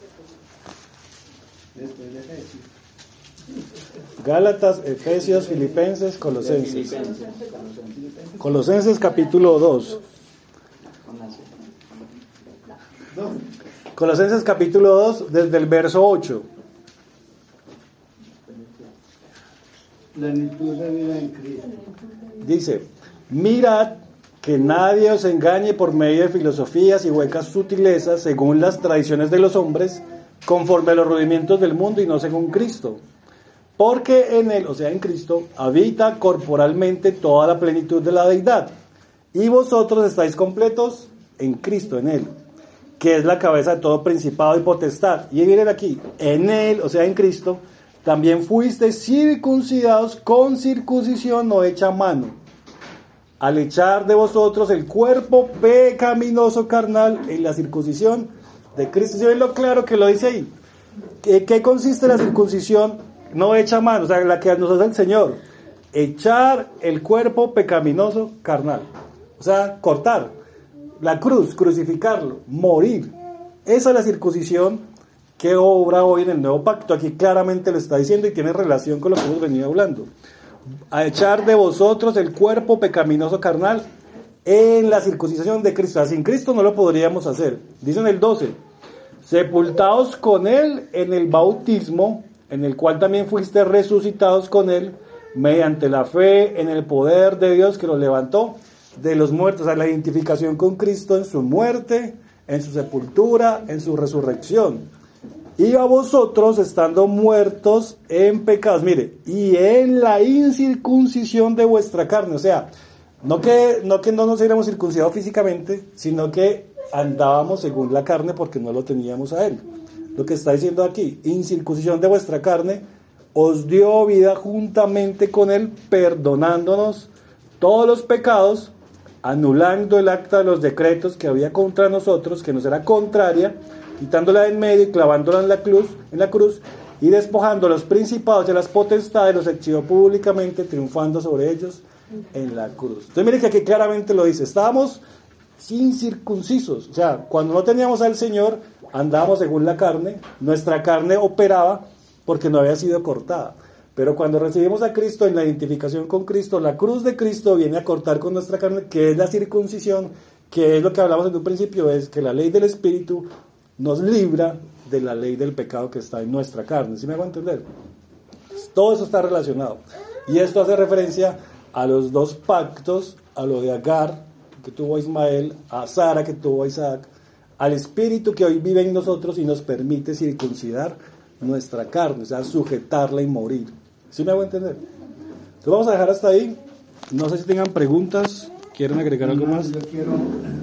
Después de Efesios. Gálatas, Efesios, Filipenses, Colosenses. Colosenses capítulo dos. Colosenses capítulo dos, desde el verso ocho. Plenitud de vida en Cristo. Dice, mirad que nadie os engañe por medio de filosofías y huecas sutilezas según las tradiciones de los hombres, conforme a los rudimientos del mundo y no según Cristo. Porque en él, o sea en Cristo, habita corporalmente toda la plenitud de la deidad. Y vosotros estáis completos en Cristo, en él, que es la cabeza de todo principado y potestad. Y miren aquí, en él, o sea en Cristo, también fuisteis circuncidados con circuncisión no hecha a mano, al echar de vosotros el cuerpo pecaminoso carnal en la circuncisión de Cristo. ¿Sí ven lo claro que lo dice ahí? ¿Qué, qué consiste la circuncisión? no echa mano, o sea, la que nos hace el Señor, echar el cuerpo pecaminoso carnal, o sea, cortar la cruz, crucificarlo, morir. Esa es la circuncisión que obra hoy en el nuevo pacto. Aquí claramente lo está diciendo y tiene relación con lo que hemos venido hablando. A echar de vosotros el cuerpo pecaminoso carnal en la circuncisión de Cristo. O sea, sin Cristo no lo podríamos hacer. Dice en el doce, sepultados con Él en el bautismo, en el cual también fuiste resucitados con Él, mediante la fe en el poder de Dios que los levantó de los muertos. O sea, la identificación con Cristo en su muerte, en su sepultura, en su resurrección. Y a vosotros, estando muertos en pecados, mire, y en la incircuncisión de vuestra carne. O sea, no que no, que no nos hubiéramos circuncidado físicamente, sino que andábamos según la carne porque no lo teníamos a Él. Lo que está diciendo aquí, incircuncisión de vuestra carne, os dio vida juntamente con Él, perdonándonos todos los pecados, anulando el acta de los decretos que había contra nosotros, que nos era contraria, quitándola de en medio y clavándola en la cruz, en la cruz, y despojando a los principados y a las potestades, los exhibió públicamente, triunfando sobre ellos en la cruz. Entonces mire que aquí claramente lo dice, estábamos incircuncisos, o sea, cuando no teníamos al Señor, andábamos según la carne, nuestra carne operaba porque no había sido cortada. Pero cuando recibimos a Cristo, en la identificación con Cristo, la cruz de Cristo viene a cortar con nuestra carne, que es la circuncisión, que es lo que hablamos en un principio, es que la ley del Espíritu nos libra de la ley del pecado que está en nuestra carne. ¿Sí me hago entender? Todo eso está relacionado. Y esto hace referencia a los dos pactos, a lo de Agar, que tuvo Ismael, a Sara, que tuvo Isaac, al Espíritu que hoy vive en nosotros y nos permite circuncidar nuestra carne, o sea, sujetarla y morir. ¿Sí me hago entender? Entonces vamos a dejar hasta ahí. No sé si tengan preguntas, ¿quieren agregar algo más? Yo quiero